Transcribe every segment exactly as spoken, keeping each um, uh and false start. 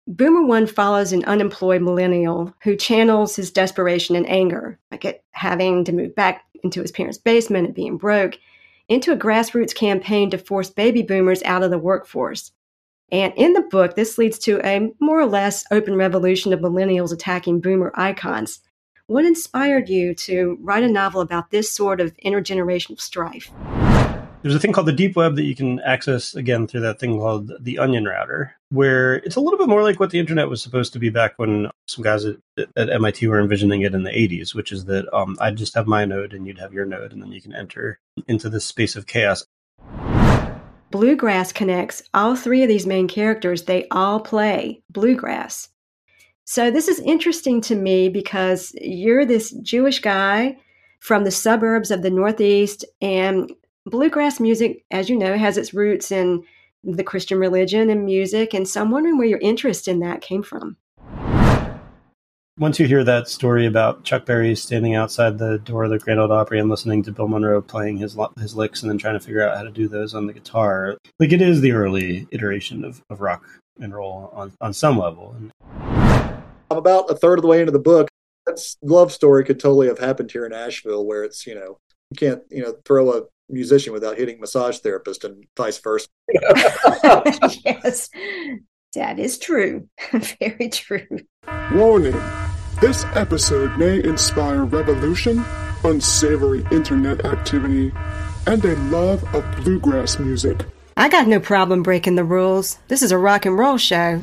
Boomer One follows an unemployed millennial who channels his desperation and anger, like at having to move back into his parents' basement and being broke, into a grassroots campaign to force baby boomers out of the workforce. And in the book, this leads to a more or less open revolution of millennials attacking boomer icons. What inspired you to write a novel about this sort of intergenerational strife? There's a thing called the deep web that you can access, again, through that thing called the Onion Router, where it's a little bit more like what the internet was supposed to be back when some guys at, at M I T were envisioning it in the eighties, which is that um, I'd just have my node and you'd have your node, and then you can enter into this space of chaos. Bluegrass connects all three of these main characters. They all play bluegrass. So this is interesting to me because you're this Jewish guy from the suburbs of the Northeast, and bluegrass music, as you know, has its roots in the Christian religion and music. And so I'm wondering where your interest in that came from. Once you hear that story about Chuck Berry standing outside the door of the Grand Ole Opry and listening to Bill Monroe playing his his licks and then trying to figure out how to do those on the guitar, like it is the early iteration of, of rock and roll on, on some level. I'm about a third of the way into the book. That love story could totally have happened here in Asheville, where it's, you know, you can't, you know, throw a musician without hitting massage therapist and vice versa. Yes, that is true. Very true. Warning. This episode may inspire revolution, unsavory internet activity, and a love of bluegrass music. I got no problem breaking the rules. This is a rock and roll show.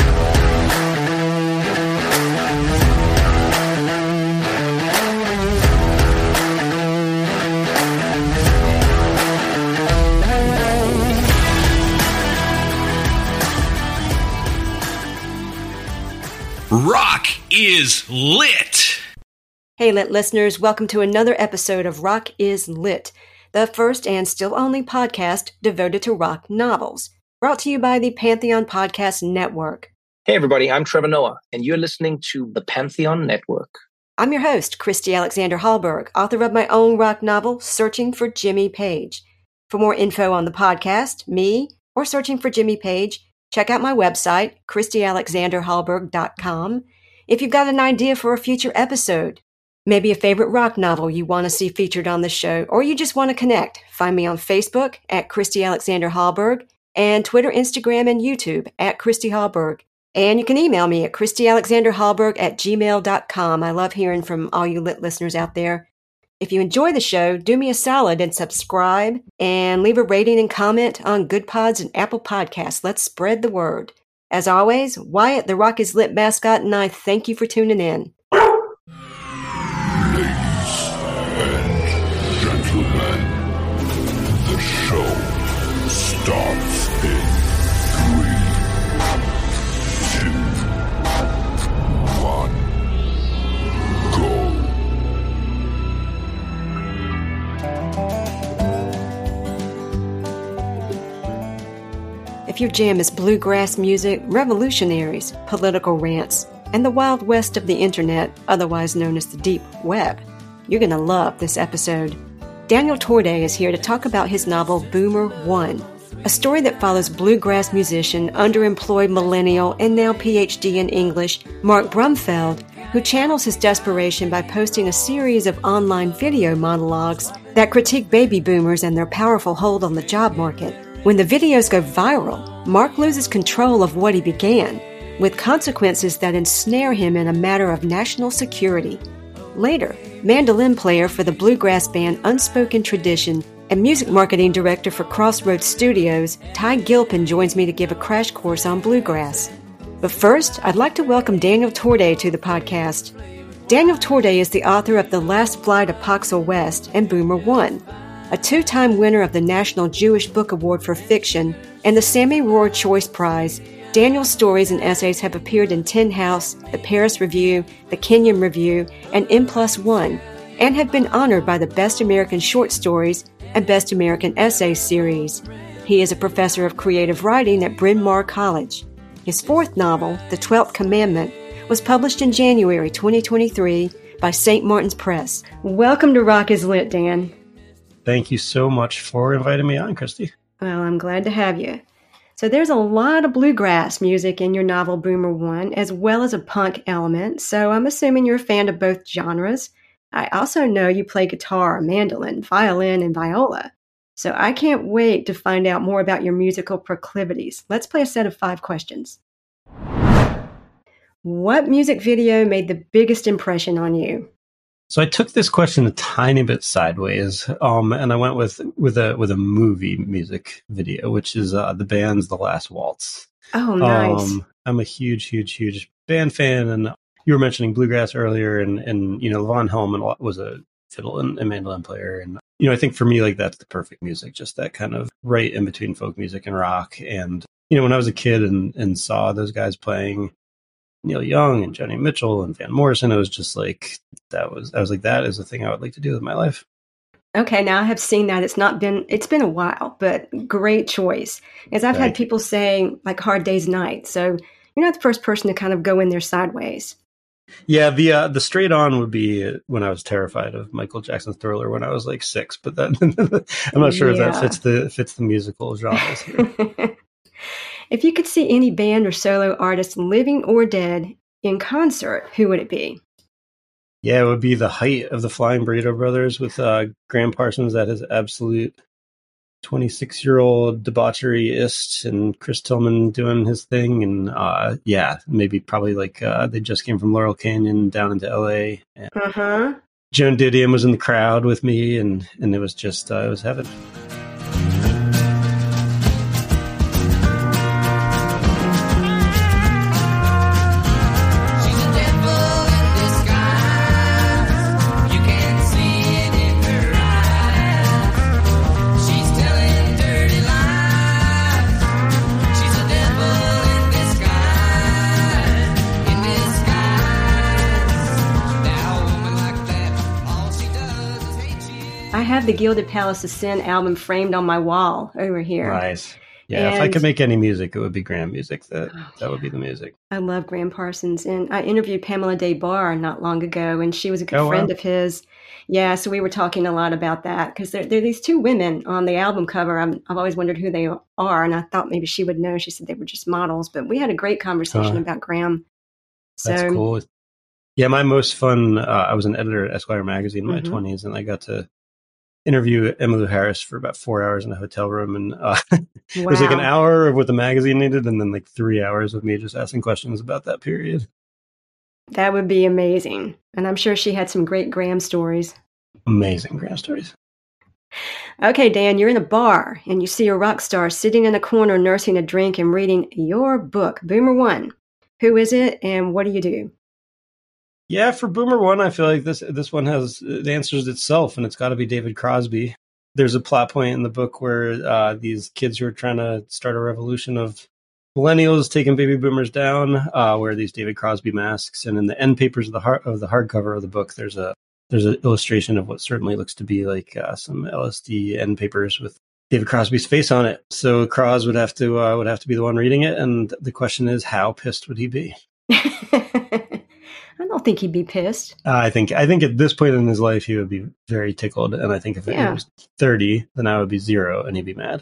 Rock is lit. Hey, Lit listeners, welcome to another episode of Rock is Lit, the first and still only podcast devoted to rock novels, brought to you by the Pantheon Podcast Network. Hey, everybody, I'm Trevor Noah, and you're listening to the Pantheon Network. I'm your host, Christy Alexander Hallberg, author of my own rock novel, Searching for Jimmy Page. For more info on the podcast, me, or Searching for Jimmy Page, check out my website, christy alexander hallberg dot com. If you've got an idea for a future episode, maybe a favorite rock novel you want to see featured on the show, or you just want to connect, find me on Facebook at Christy Alexander Hallberg and Twitter, Instagram, and YouTube at Christy Hallberg. And you can email me at christy alexander hallberg at gmail dot com. I love hearing from all you Lit listeners out there. If you enjoy the show, do me a solid and subscribe and leave a rating and comment on Good Pods and Apple Podcasts. Let's spread the word. As always, Wyatt, the Rock is Lit mascot, and I thank you for tuning in. Ladies and gentlemen, the show starts in three, two, one, go. If your jam is bluegrass music, revolutionaries, political rants, and the Wild West of the Internet, otherwise known as the Deep Web, you're going to love this episode. Daniel Torday is here to talk about his novel Boomer One, a story that follows bluegrass musician, underemployed millennial, and now P H D in English, Mark Brumfeld, who channels his desperation by posting a series of online video monologues that critique baby boomers and their powerful hold on the job market. When the videos go viral, Mark loses control of what he began, with consequences that ensnare him in a matter of national security. Later, mandolin player for the bluegrass band Unspoken Tradition and music marketing director for Crossroads Studios, Ty Gilpin joins me to give a crash course on bluegrass. But first, I'd like to welcome Daniel Torday to the podcast. Daniel Torday is the author of The Last Flight of Poxel West and Boomer One, a two-time winner of the National Jewish Book Award for Fiction and the Sammy Rohr Choice Prize. Daniel's stories and essays have appeared in Tin House, the Paris Review, the Kenyon Review, and M Plus One, and have been honored by the Best American Short Stories and Best American Essays series. He is a professor of creative writing at Bryn Mawr College. His fourth novel, The Twelfth Commandment, was published in January twenty twenty-three by Saint Martin's Press. Welcome to Rock is Lit, Dan. Thank you so much for inviting me on, Christy. Well, I'm glad to have you. So there's a lot of bluegrass music in your novel Boomer One, as well as a punk element. So I'm assuming you're a fan of both genres. I also know you play guitar, mandolin, violin, and viola. So I can't wait to find out more about your musical proclivities. Let's play a set of five questions. What music video made the biggest impression on you? So I took this question a tiny bit sideways, um, and I went with with a with a movie music video, which is uh, the band's The Last Waltz. Oh, nice. Um, I'm a huge, huge, huge band fan, and you were mentioning bluegrass earlier, and, and you know, Levon Helm was a fiddle and, and mandolin player, and you know, I think for me, like that's the perfect music, just that kind of right in between folk music and rock. And you know, when I was a kid and and saw those guys playing, Neil Young and Joni Mitchell and Van Morrison, it was just like that was I was like that is the thing I would like to do with my life. Okay, now I have seen that. It's not been it's been a while, but great choice. As I've Right. had people say like Hard Day's Night. So you're not the first person to kind of go in there sideways. Yeah, the uh, the straight on would be when I was terrified of Michael Jackson's Thriller when I was like six, but that I'm not sure if Yeah. that fits the fits the musical genres here. If you could see any band or solo artist, living or dead, in concert, who would it be? Yeah, it would be the height of the Flying Burrito Brothers with uh, Graham Parsons at his absolute twenty-six-year-old debaucheryist and Chris Tillman doing his thing. And uh, yeah, maybe probably like uh, they just came from Laurel Canyon down into L A. And Uh-huh. Joan Didion was in the crowd with me, and, and it was just, uh, it was heaven. I have the Gilded Palace of Sin album framed on my wall over here. Nice. Yeah, if I And- could make any music, it would be Graham music. That that would be the music. I love Graham Parsons. And I interviewed Pamela Day Barr not long ago, and she was a good Oh, wow. friend of his. Yeah, so we were talking a lot about that because there, there are these two women on the album cover. I'm, I've always wondered who they are, and I thought maybe she would know. She said they were just models, but we had a great conversation Huh. about Graham. So, That's cool. Yeah, my most fun, uh, I was an editor at Esquire magazine in my Mhm. twenties, and I got to interview Emmylou Harris for about four hours in a hotel room. And uh, it was like an wow. hour of what the magazine needed, and then like three hours of me just asking questions about that period. That would be amazing. And I'm sure she had some great Graham stories. Amazing Graham stories. Okay, Dan, you're in a bar and you see a rock star sitting in a corner nursing a drink and reading your book, Boomer One. Who is it and what do you do? Yeah, for Boomer One, I feel like this this one has it answers itself, and it's got to be David Crosby. There's a plot point in the book where uh, these kids who are trying to start a revolution of millennials taking baby boomers down uh, wear these David Crosby masks, and in the end papers of the hard, of the hardcover of the book, there's a there's an illustration of what certainly looks to be like uh, some L S D end papers with David Crosby's face on it. So Cros would have to uh, would have to be the one reading it, and the question is, how pissed would he be? I don't think he'd be pissed. Uh, I think I think at this point in his life he would be very tickled, and I think if Yeah. it was thirty, then I would be zero, and he'd be mad.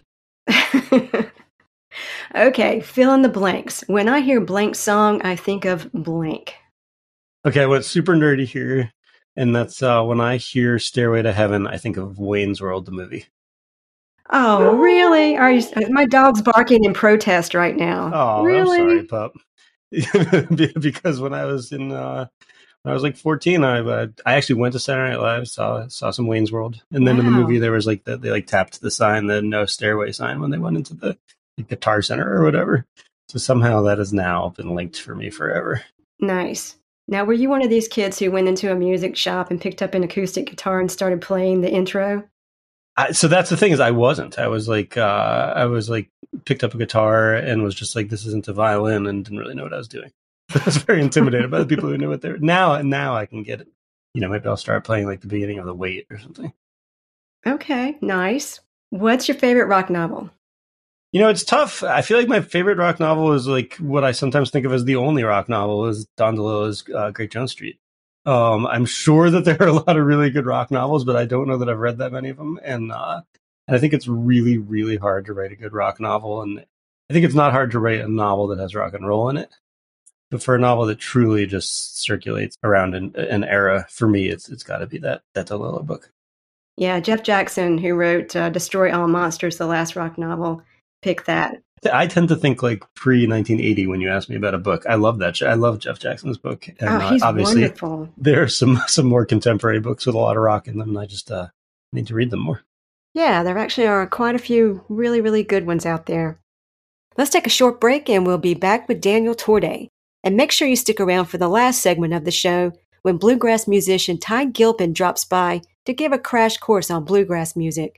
Okay, fill in the blanks. When I hear blank song, I think of blank. Okay, I went super nerdy here, and that's uh, when I hear "Stairway to Heaven," I think of Wayne's World, the movie. Oh, really? Are you? My dog's barking in protest right now. Oh, really? I'm sorry, pup. Because when I was in, uh, when I was like fourteen, I uh, I actually went to Saturday Night Live, saw saw some Wayne's World, and then in the Wow. movie there was like the, they like tapped the sign, the no stairway sign, when they went into the like, Guitar Center or whatever. So somehow that has now been linked for me forever. Nice. Now, were you one of these kids who went into a music shop and picked up an acoustic guitar and started playing the intro? I, so that's the thing is I wasn't. I was like uh, I was like picked up a guitar and was just like, this isn't a violin, and didn't really know what I was doing. I was very intimidated by the people who knew what they were. Now now I can get it. You know, maybe I'll start playing like the beginning of The Wait or something. Okay, nice. What's your favorite rock novel? You know, it's tough. I feel like my favorite rock novel is like what I sometimes think of as the only rock novel is Don DeLillo's uh, Great Jones Street. Um, I'm sure that there are a lot of really good rock novels, but I don't know that I've read that many of them. And, uh, and I think it's really, really hard to write a good rock novel. And I think it's not hard to write a novel that has rock and roll in it. But for a novel that truly just circulates around an, an era, for me, it's it's got to be that that Delillo book. Yeah, Jeff Jackson, who wrote uh, Destroy All Monsters, the last rock novel, picked that. I tend to think like pre nineteen eighty when you ask me about a book. I love that. I love Jeff Jackson's book. And, oh, he's uh, obviously, wonderful. There are some, some more contemporary books with a lot of rock in them, and I just uh, need to read them more. Yeah, there actually are quite a few really, really good ones out there. Let's take a short break, and we'll be back with Daniel Torday. And make sure you stick around for the last segment of the show when bluegrass musician Ty Gilpin drops by to give a crash course on bluegrass music.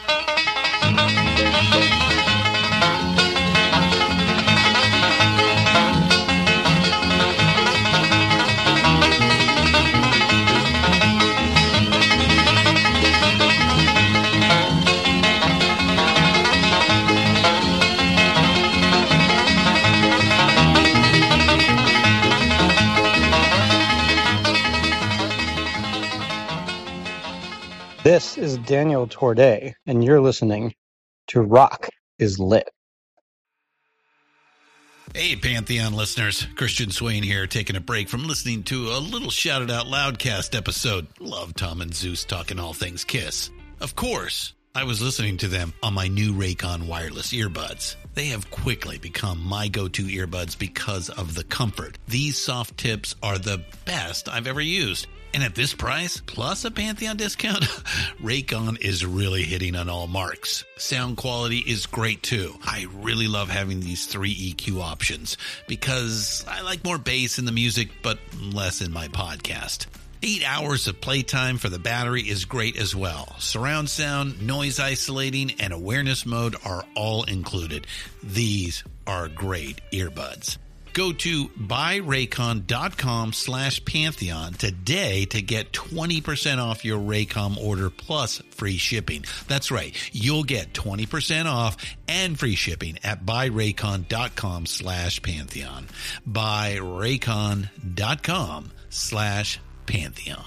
This is Daniel Torday, and you're listening to Rock is Lit. Hey, Pantheon listeners. Christian Swain here, taking a break from listening to a little Shouted Out Loudcast episode. Love Tom and Zeus talking all things Kiss. Of course, I was listening to them on my new Raycon wireless earbuds. They have quickly become my go-to earbuds because of the comfort. These soft tips are the best I've ever used. And at this price, plus a Pantheon discount, Raycon is really hitting on all marks. Sound quality is great too. I really love having these three E Q options because I like more bass in the music, but less in my podcast. Eight hours of playtime for the battery is great as well. Surround sound, noise isolating, and awareness mode are all included. These are great earbuds. Go to buyraycon.com slash Pantheon today to get twenty percent off your Raycom order plus free shipping. That's right. You'll get twenty percent off and free shipping at buyraycon.com slash Pantheon. Buyraycon.com slash Pantheon.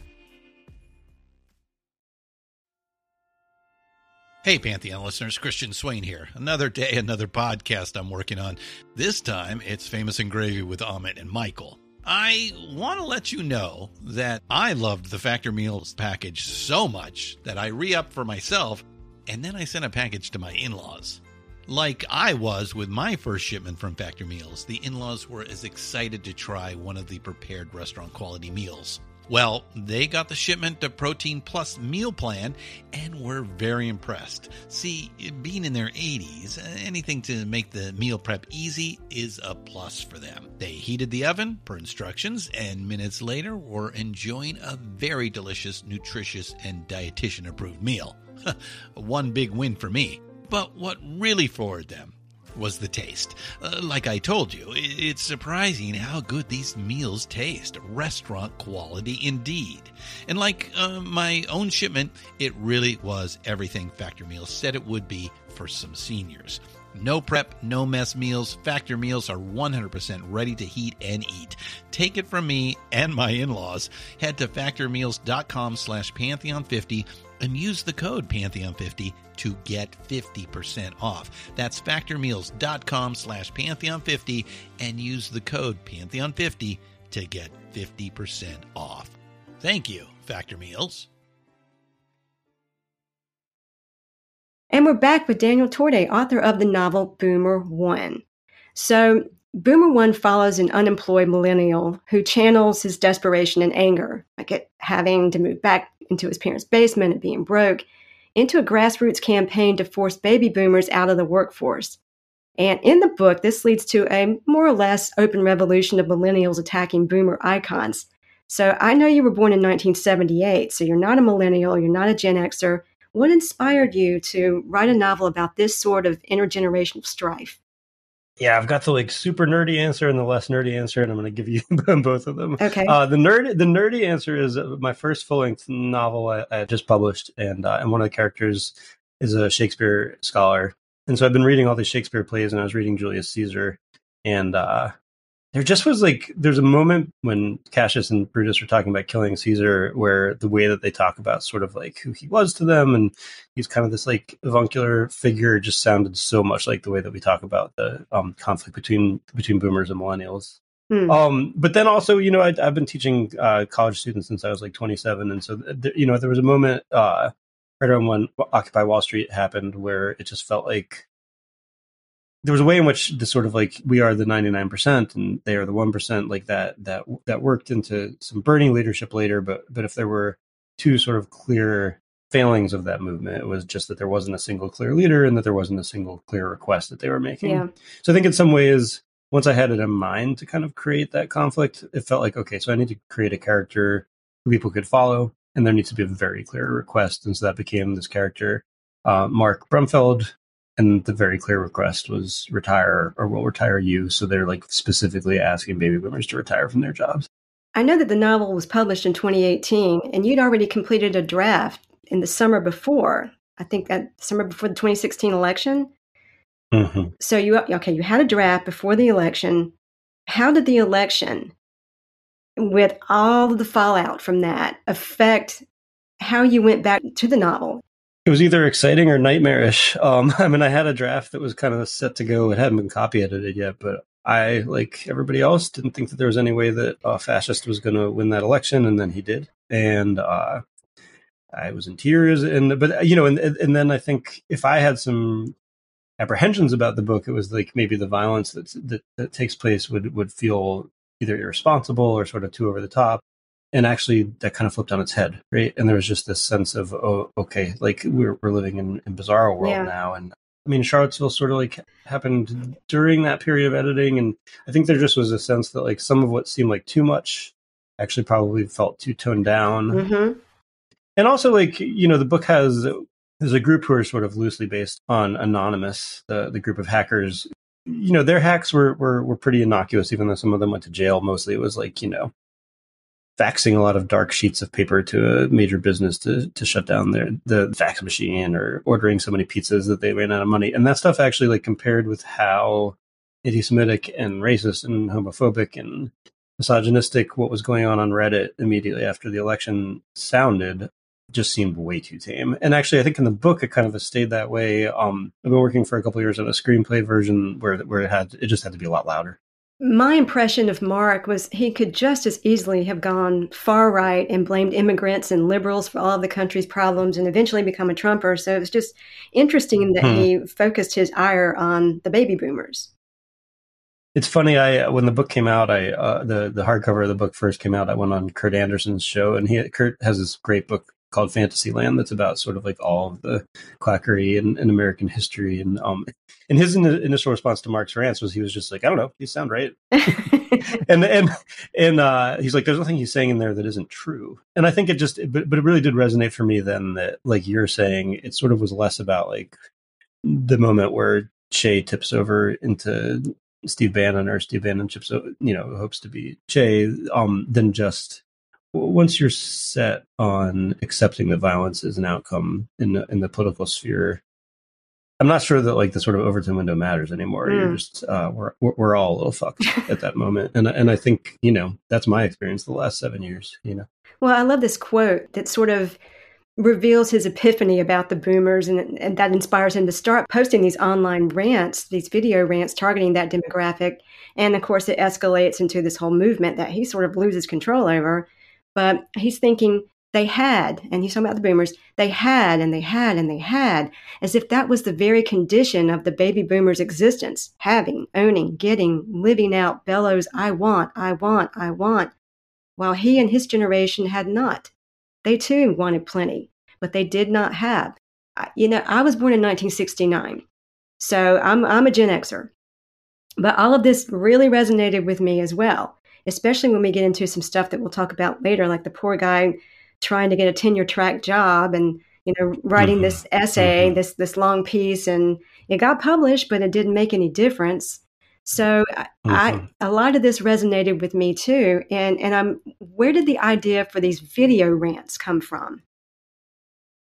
Hey, Pantheon listeners, Christian Swain here. Another day, another podcast I'm working on. This time, it's Famous and Gravy with Amit and Michael. I want to let you know that I loved the Factor Meals package so much that I re-upped for myself, and then I sent a package to my in-laws. Like I was with my first shipment from Factor Meals, the in-laws were as excited to try one of the prepared restaurant quality meals. Well, they got the shipment of Protein Plus meal plan and were very impressed. See, being in their eighties, anything to make the meal prep easy is a plus for them. They heated the oven per instructions and minutes later were enjoying a very delicious, nutritious, and dietitian-approved meal. One big win for me. But what really floored them was the taste. Uh, like I told you, it's surprising how good these meals taste. Restaurant quality indeed. And like uh, my own shipment, it really was everything Factor Meals said it would be for some seniors. No prep, no mess meals. Factor Meals are one hundred percent ready to heat and eat. Take it from me and my in-laws. Head to factormeals.com slash Pantheon fifty and use the code Pantheon fifty to get fifty percent off. That's factormeals.com slash Pantheon fifty and use the code Pantheon fifty to get fifty percent off. Thank you, Factor Meals. And we're back with Daniel Torday, author of the novel Boomer One. So Boomer One follows an unemployed millennial who channels his desperation and anger, like at having to move back into his parents' basement and being broke, into a grassroots campaign to force baby boomers out of the workforce. And in the book, this leads to a more or less open revolution of millennials attacking boomer icons. So I know you were born in nineteen seventy-eight, so you're not a millennial, you're not a Gen Xer. What inspired you to write a novel about this sort of intergenerational strife? Yeah, I've got the like super nerdy answer and the less nerdy answer, and I'm going to give you both of them. Okay. Uh, the nerd, the nerdy answer is uh, my first full-length novel I, I just published, and uh, and one of the characters is a Shakespeare scholar, and so I've been reading all these Shakespeare plays, and I was reading Julius Caesar, and uh, there just was like, there's a moment when Cassius and Brutus were talking about killing Caesar, where the way that they talk about sort of like who he was to them, and he's kind of this like avuncular figure, just sounded so much like the way that we talk about the um, conflict between between boomers and millennials. Hmm. Um, but then also, you know, I, I've been teaching uh, college students since I was like twenty-seven, and so th- you know, there was a moment uh, right around when Occupy Wall Street happened where it just felt like there was a way in which the sort of like we are the ninety-nine percent and they are the one percent, like that that that worked into some Bernie leadership later. But but if there were two sort of clear failings of that movement, it was just that there wasn't a single clear leader and that there wasn't a single clear request that they were making. Yeah. So I think in some ways, once I had it in mind to kind of create that conflict, it felt like, okay, so I need to create a character who people could follow, and there needs to be a very clear request. And so that became this character, uh, Mark Brumfeld. And the very clear request was retire, or we'll retire you. So they're like specifically asking baby boomers to retire from their jobs. I know that the novel was published in twenty eighteen, and you'd already completed a draft in the summer before. I think that summer before the twenty sixteen election. Mm-hmm. So you okay? You had a draft before the election. How did the election, with all of the fallout from that, affect how you went back to the novel? It was either exciting or nightmarish. Um, I mean, I had a draft that was kind of set to go. It hadn't been copy edited yet, but I, like everybody else, didn't think that there was any way that a fascist was going to win that election, and then he did. And uh, I was in tears. And but you know, and and then I think if I had some apprehensions about the book, it was like maybe the violence that that, that takes place would would feel either irresponsible or sort of too over the top. And actually, that kind of flipped on its head, right? And there was just this sense of, oh, okay, like we're we're living in in bizarro world yeah. now. And I mean, Charlottesville sort of like happened during that period of editing, and I think there just was a sense that like some of what seemed like too much actually probably felt too toned down. Mm-hmm. And also, like, you know, the book has there's a group who are sort of loosely based on Anonymous, the the group of hackers. You know, their hacks were were were pretty innocuous, even though some of them went to jail. Mostly, it was like, you know, faxing a lot of dark sheets of paper to a major business to to shut down their the fax machine, or ordering so many pizzas that they ran out of money. And that stuff actually, like, compared with how anti-Semitic and racist and homophobic and misogynistic what was going on on Reddit immediately after the election sounded, just seemed way too tame. And actually, I think in the book, it kind of stayed that way. Um, I've been working for a couple of years on a screenplay version where where it had it just had to be a lot louder. My impression of Mark was he could just as easily have gone far right and blamed immigrants and liberals for all of the country's problems and eventually become a Trumper. So it was just interesting that hmm. he focused his ire on the baby boomers. It's funny. I when the book came out, I uh, the the hardcover of the book first came out. I went on Kurt Anderson's show, and he Kurt has this great book called Fantasyland that's about sort of like all of the quackery in, in American history. And um, and his in- initial response to Mark's rants was he was just like, I don't know, you sound right. and and and uh, he's like, there's nothing he's saying in there that isn't true. And I think it just, but, but it really did resonate for me then that, like you're saying, it sort of was less about like the moment where Che tips over into Steve Bannon, or Steve Bannon chips, you know, hopes to be Che, um, than just, once you're set on accepting that violence is an outcome in the, in the political sphere, I'm not sure that like the sort of Overton window matters anymore. Mm. You're just uh, we're we're all a little fucked at that moment, and and I think, you know, that's my experience the last seven years. You know, well, I love this quote that sort of reveals his epiphany about the boomers, and, and that inspires him to start posting these online rants, these video rants targeting that demographic, and of course it escalates into this whole movement that he sort of loses control over. But he's thinking they had, and he's talking about the boomers, they had and they had and they had, as if that was the very condition of the baby boomers' existence, having, owning, getting, living out Bellows' I want, I want, I want, while he and his generation had not. They too wanted plenty, but they did not have. You know, I was born in nineteen sixty-nine, so I'm I'm a Gen Xer. But all of this really resonated with me as well, especially when we get into some stuff that we'll talk about later, like the poor guy trying to get a tenure track job and, you know, writing mm-hmm. this essay, mm-hmm. this this long piece, and it got published, but it didn't make any difference. So mm-hmm. I, a lot of this resonated with me too. And and I'm, where did the idea for these video rants come from?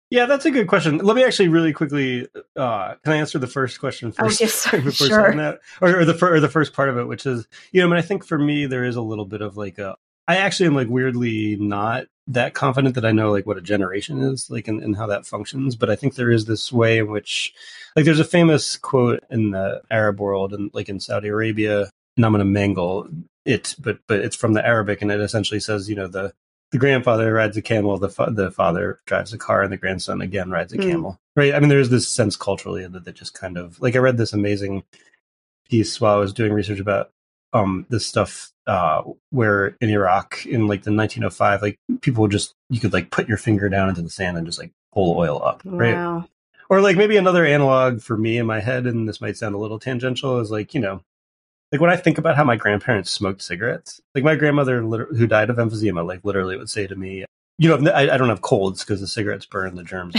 Yeah, that's a good question. Let me actually really quickly, uh, can I answer the first question first? Oh, yes, before sure. saying that? Or, or, the, or the first part of it, which is, you know, I mean, I think for me, there is a little bit of like a, I actually am like weirdly not that confident that I know like what a generation is, like, and, and how that functions. But I think there is this way in which, like, there's a famous quote in the Arab world and like in Saudi Arabia, and I'm going to mangle it, but, but it's from the Arabic, and it essentially says, you know, the, The grandfather rides a camel, the fa- the father drives a car, and the grandson again rides a Mm. camel. Right? I mean, there's this sense culturally that that just kind of like I read this amazing piece while I was doing research about um this stuff uh, where in Iraq in like the nineteen oh five, like people would just you could like put your finger down into the sand and just like pull oil up, right? Wow. Or like maybe another analog for me in my head, and this might sound a little tangential, is like you know. Like when I think about how my grandparents smoked cigarettes, like my grandmother liter- who died of emphysema, like literally would say to me, you know, I, I don't have colds because the cigarettes burn the germs.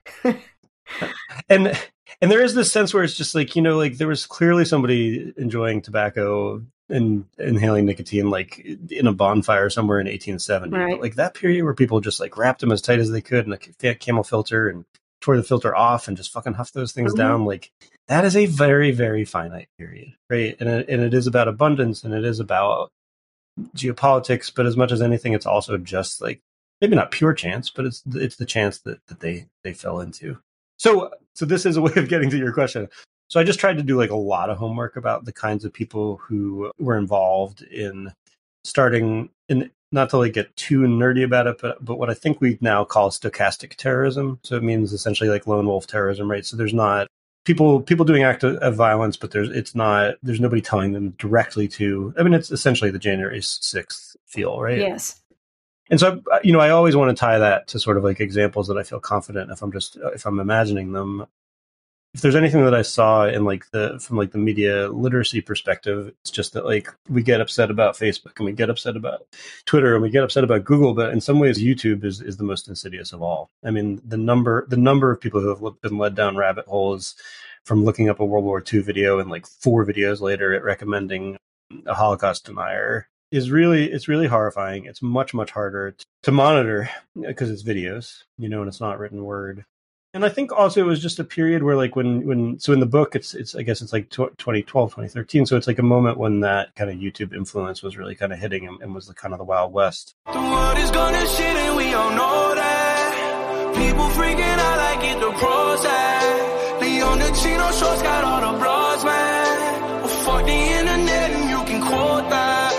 and and there is this sense where it's just like, you know, like there was clearly somebody enjoying tobacco and inhaling nicotine, like in a bonfire somewhere in eighteen seventy. Right. But like that period where people just like wrapped them as tight as they could in a camel filter and tore the filter off and just fucking huffed those things Mhm. down. Like that is a very, very finite period, right? And it, and it is about abundance and it is about geopolitics, but as much as anything, it's also just like maybe not pure chance, but it's it's the chance that, that they they fell into. So so this is a way of getting to your question. So I just tried to do like a lot of homework about the kinds of people who were involved in starting in. Not to like get too nerdy about it, but but what I think we now call stochastic terrorism. So it means essentially like lone wolf terrorism, right? So there's not people people doing acts of violence, but there's it's not there's nobody telling them directly to. I mean, it's essentially the January sixth feel, right? Yes. And so you know, I always want to tie that to sort of like examples that I feel confident if I'm just if I'm imagining them. If there's anything that I saw in like the from like the media literacy perspective, it's just that like we get upset about Facebook and we get upset about Twitter and we get upset about Google, but in some ways YouTube is, is the most insidious of all. I mean, the number the number of people who have been led down rabbit holes from looking up a World War Two video and like four videos later at recommending a Holocaust denier is really it's really horrifying. It's much much harder to monitor because it's videos, you know, and it's not written word. And I think also it was just a period where like when, when so in the book, it's, it's I guess it's like twenty twelve, twenty thirteen. So it's like a moment when that kind of YouTube influence was really kind of hitting and, and was the kind of the Wild West. The world is gonna shit and we all know that. People freaking out like it's the Prozac. Leon the Chino shorts got all the bras, man. Well, fuck the internet and you can quote that.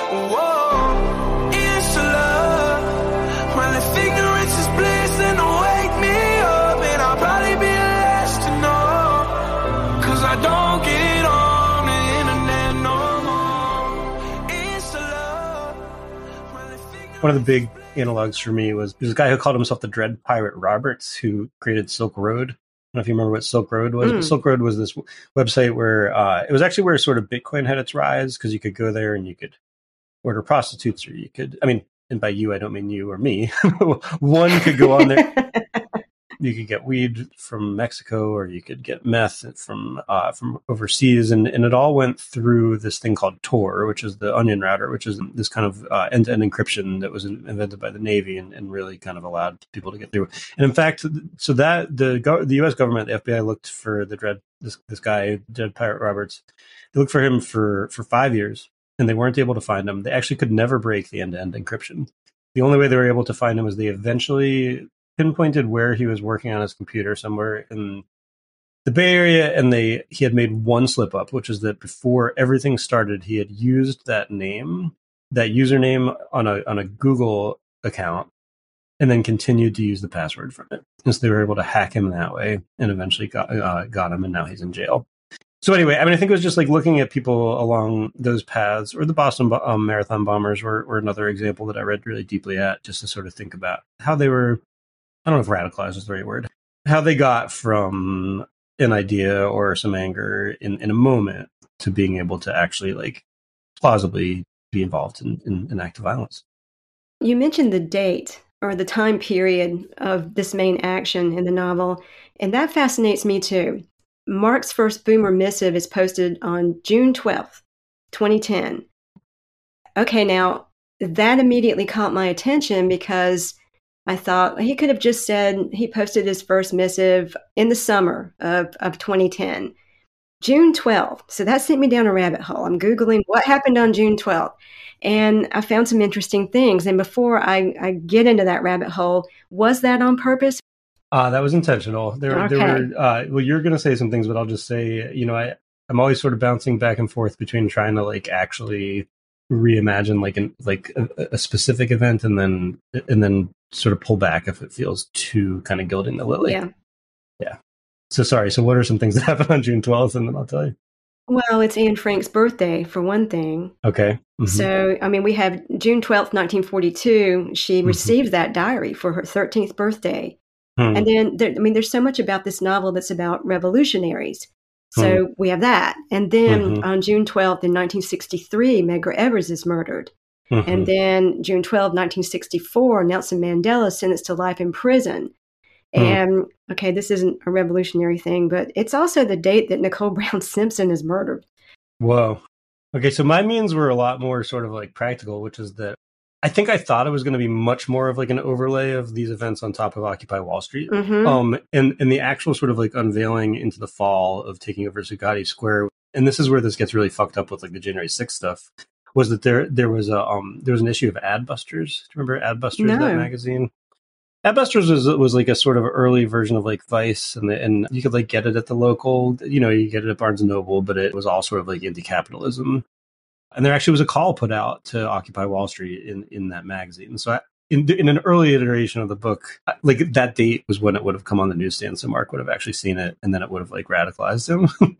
Whoa, it's a love. Well, if ignorance is bliss, then wake me up and I'll probably be the last to know. Cause I don't get on the internet no more. It's a love. Well, if ignorance- One of the big analogs for me was there's a guy who called himself the Dread Pirate Roberts who created Silk Road. I don't know if you remember what Silk Road was. Mm. But Silk Road was this website where uh, it was actually where sort of Bitcoin had its rise because you could go there and you could order prostitutes or you could, I mean, and by you, I don't mean you or me. One could go on there. You could get weed from Mexico or you could get meth from uh, from overseas. And, and it all went through this thing called Tor, which is the onion router, which is this kind of uh, end-to-end encryption that was invented by the Navy and, and really kind of allowed people to get through. And in fact, so that the the U S government, the F B I looked for the Dread, this, this guy, Dread Pirate Roberts. They looked for him for, for five years and they weren't able to find him. They actually could never break the end-to-end encryption. The only way they were able to find him was they eventually pinpointed where he was working on his computer somewhere in the Bay Area, and they he had made one slip up, which is that before everything started, he had used that name, that username on a on a Google account, and then continued to use the password from it. And so they were able to hack him that way, and eventually got uh, got him, and now he's in jail. So anyway, I mean, I think it was just like looking at people along those paths, or the Boston um, Marathon bombers were, were another example that I read really deeply at, just to sort of think about how they were. I don't know if radicalized is the right word. How they got from an idea or some anger in, in a moment to being able to actually like plausibly be involved in, in, in active violence. You mentioned the date or the time period of this main action in the novel, and that fascinates me too. Mark's first Boomer missive is posted on June twelfth, twenty ten. Okay, now that immediately caught my attention because I thought he could have just said he posted his first missive in the summer of, of twenty ten. June twelfth. So that sent me down a rabbit hole. I'm Googling what happened on June twelfth. And I found some interesting things. And before I, I get into that rabbit hole, was that on purpose? Uh, that was intentional. There, Okay. there were, uh, well, you're going to say some things, but I'll just say, you know, I, I'm always sort of bouncing back and forth between trying to like actually reimagine like an, like a, a specific event and then, and then sort of pull back if it feels too kind of gilding the lily. Yeah. Yeah. So sorry. So what are some things that happened on June twelfth? And then I'll tell you. Well, it's Anne Frank's birthday, for one thing. Okay. Mm-hmm. So, I mean, we have June twelfth, nineteen forty-two. She Mm-hmm. received that diary for her thirteenth birthday. Hmm. And then, there, I mean, there's so much about this novel that's about revolutionaries. So we have that. And then Mhm. on June twelfth, in nineteen sixty-three, Medgar Evers is murdered. Mhm. And then June twelfth, nineteen sixty-four, Nelson Mandela is sentenced to life in prison. Hmm. And, okay, this isn't a revolutionary thing, but it's also the date that Nicole Brown Simpson is murdered. Whoa. Okay, so my means were a lot more sort of like practical, which is that I think I thought it was going to be much more of like an overlay of these events on top of Occupy Wall Street. Mhm. Um, and, and the actual sort of like unveiling into the fall of taking over Zuccotti Square, and this is where this gets really fucked up with like the January sixth stuff, was that there there was a um there was an issue of Adbusters. Do you remember Adbusters, No. that magazine? Adbusters was was like a sort of early version of like Vice, and the, and you could like get it at the local, you know, you get it at Barnes and Noble, but it was all sort of like anti-capitalism. And there actually was a call put out to Occupy Wall Street in, in that magazine. So I, in in an early iteration of the book, like that date was when it would have come on the newsstand, so Mark would have actually seen it, and then it would have like radicalized him.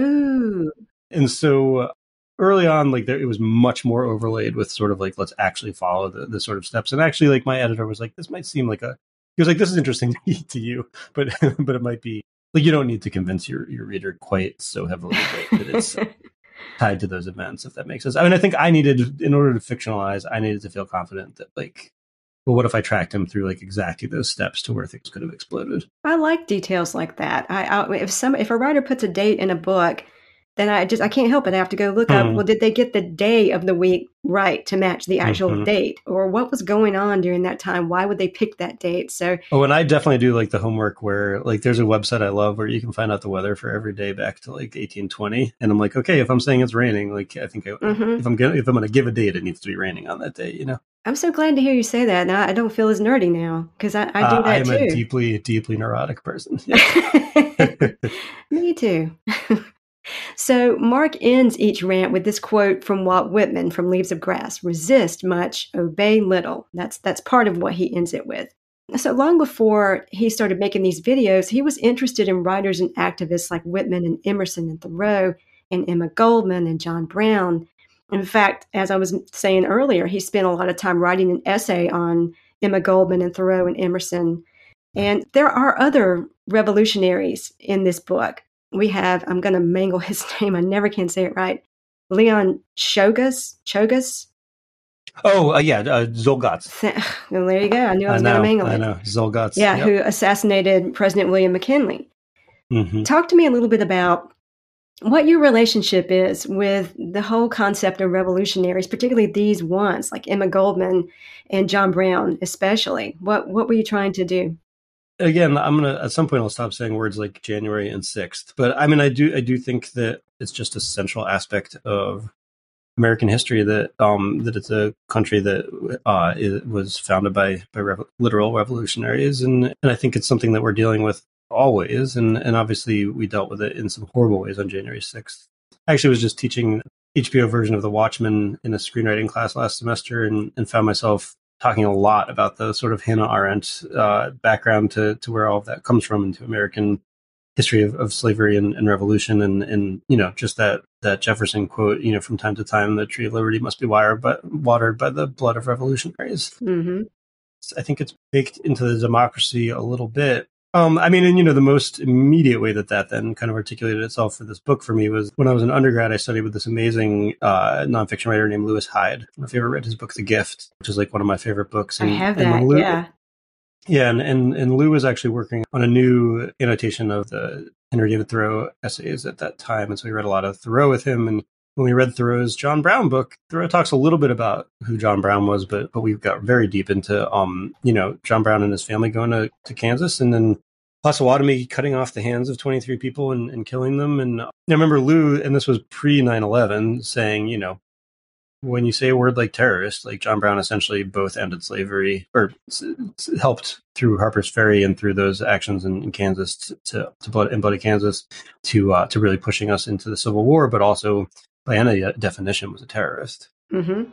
Oh. And so uh, early on, like there, it was much more overlaid with sort of like, let's actually follow the, the sort of steps. And actually, like my editor was like, this might seem like a, he was like, this is interesting to you, but but it might be like you don't need to convince your your reader quite so heavily that, that it's tied to those events, if that makes sense. I mean, I think I needed, in order to fictionalize, I needed to feel confident that like, well, what if I tracked him through like exactly those steps to where things could have exploded? I like details like that. I, I if some if a writer puts a date in a book, then I just I can't help it. I have to go look up. Hmm. Well, did they get the day of the week right to match the actual Mhm. date, or what was going on during that time? Why would they pick that date? So Oh, and I definitely do like the homework where like there's a website I love where you can find out the weather for every day back to like eighteen twenty, and I'm like, okay, if I'm saying it's raining, like I think I, Mhm. if I'm gonna if I'm gonna give a date, it needs to be raining on that day, you know. I'm so glad to hear you say that. Now I don't feel as nerdy now because I, I do Uh, I that am too. a deeply deeply neurotic person. Yeah. Me too. So Mark ends each rant with this quote from Walt Whitman from Leaves of Grass: "Resist much, obey little." That's that's part of what he ends it with. So long before he started making these videos, he was interested in writers and activists like Whitman and Emerson and Thoreau and Emma Goldman and John Brown. In fact, as I was saying earlier, he spent a lot of time writing an essay on Emma Goldman and Thoreau and Emerson. And there are other revolutionaries in this book. We have, I'm going to mangle his name, I never can say it right, Leon Chogas, Chogas. Oh, uh, yeah, uh, Zolgotz. Well, there you go. I knew I I was going to know, mangle I it. know, Zolgotz. Yeah, Yep. who assassinated President William McKinley. Mhm. Talk to me a little bit about what your relationship is with the whole concept of revolutionaries, particularly these ones like Emma Goldman and John Brown, especially. What what were you trying to do? Again, I'm gonna at some point I'll stop saying words like January and sixth, but I mean I do I do think that it's just a central aspect of American history that um that it's a country that uh it was founded by by rev- literal revolutionaries, and and I think it's something that we're dealing with always, and and obviously we dealt with it in some horrible ways on January sixth. I actually was just teaching H B O version of The Watchmen in a screenwriting class last semester, and, and found myself talking a lot about the sort of Hannah Arendt uh, background to, to where all of that comes from, into American history of, of slavery and, and revolution, and, and you know just that that Jefferson quote, you know, from time to time, the tree of liberty must be wired but watered by the blood of revolutionaries. Mm-hmm. I think it's baked into the democracy a little bit. Um, I mean, and you know, the most immediate way that that then kind of articulated itself for this book for me was when I was an undergrad. I studied with this amazing uh, nonfiction writer named Lewis Hyde. I don't know if you ever read his book, The Gift, which is like one of my favorite books. I And, have and that, when Lew- yeah. Yeah, and, and, and Lou was actually working on a new annotation of the Henry David Thoreau essays at that time. And so we read a lot of Thoreau with him. And when we read Thoreau's John Brown book, Thoreau talks a little bit about who John Brown was, but but we got very deep into, um, you know, John Brown and his family going to, to Kansas, and then Potawatomi cutting off the hands of twenty-three people and, and killing them. And I remember Lou, and this was pre nine eleven, saying, you know, when you say a word like terrorist, like John Brown essentially both ended slavery or s- s- helped through Harper's Ferry and through those actions in, in Kansas to, to, to blood, in bloody Kansas to uh, to really pushing us into the Civil War, but also by any definition was a terrorist. Mm-hmm.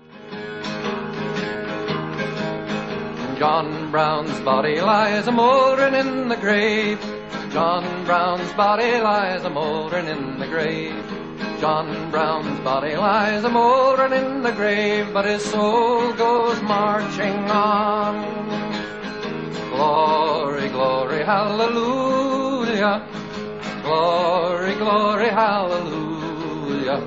John Brown's body lies a mouldering in the grave. John Brown's body lies a mouldering in the grave. John Brown's body lies a mouldering in the grave, but his soul goes marching on. Glory, glory, hallelujah. Glory, glory, hallelujah.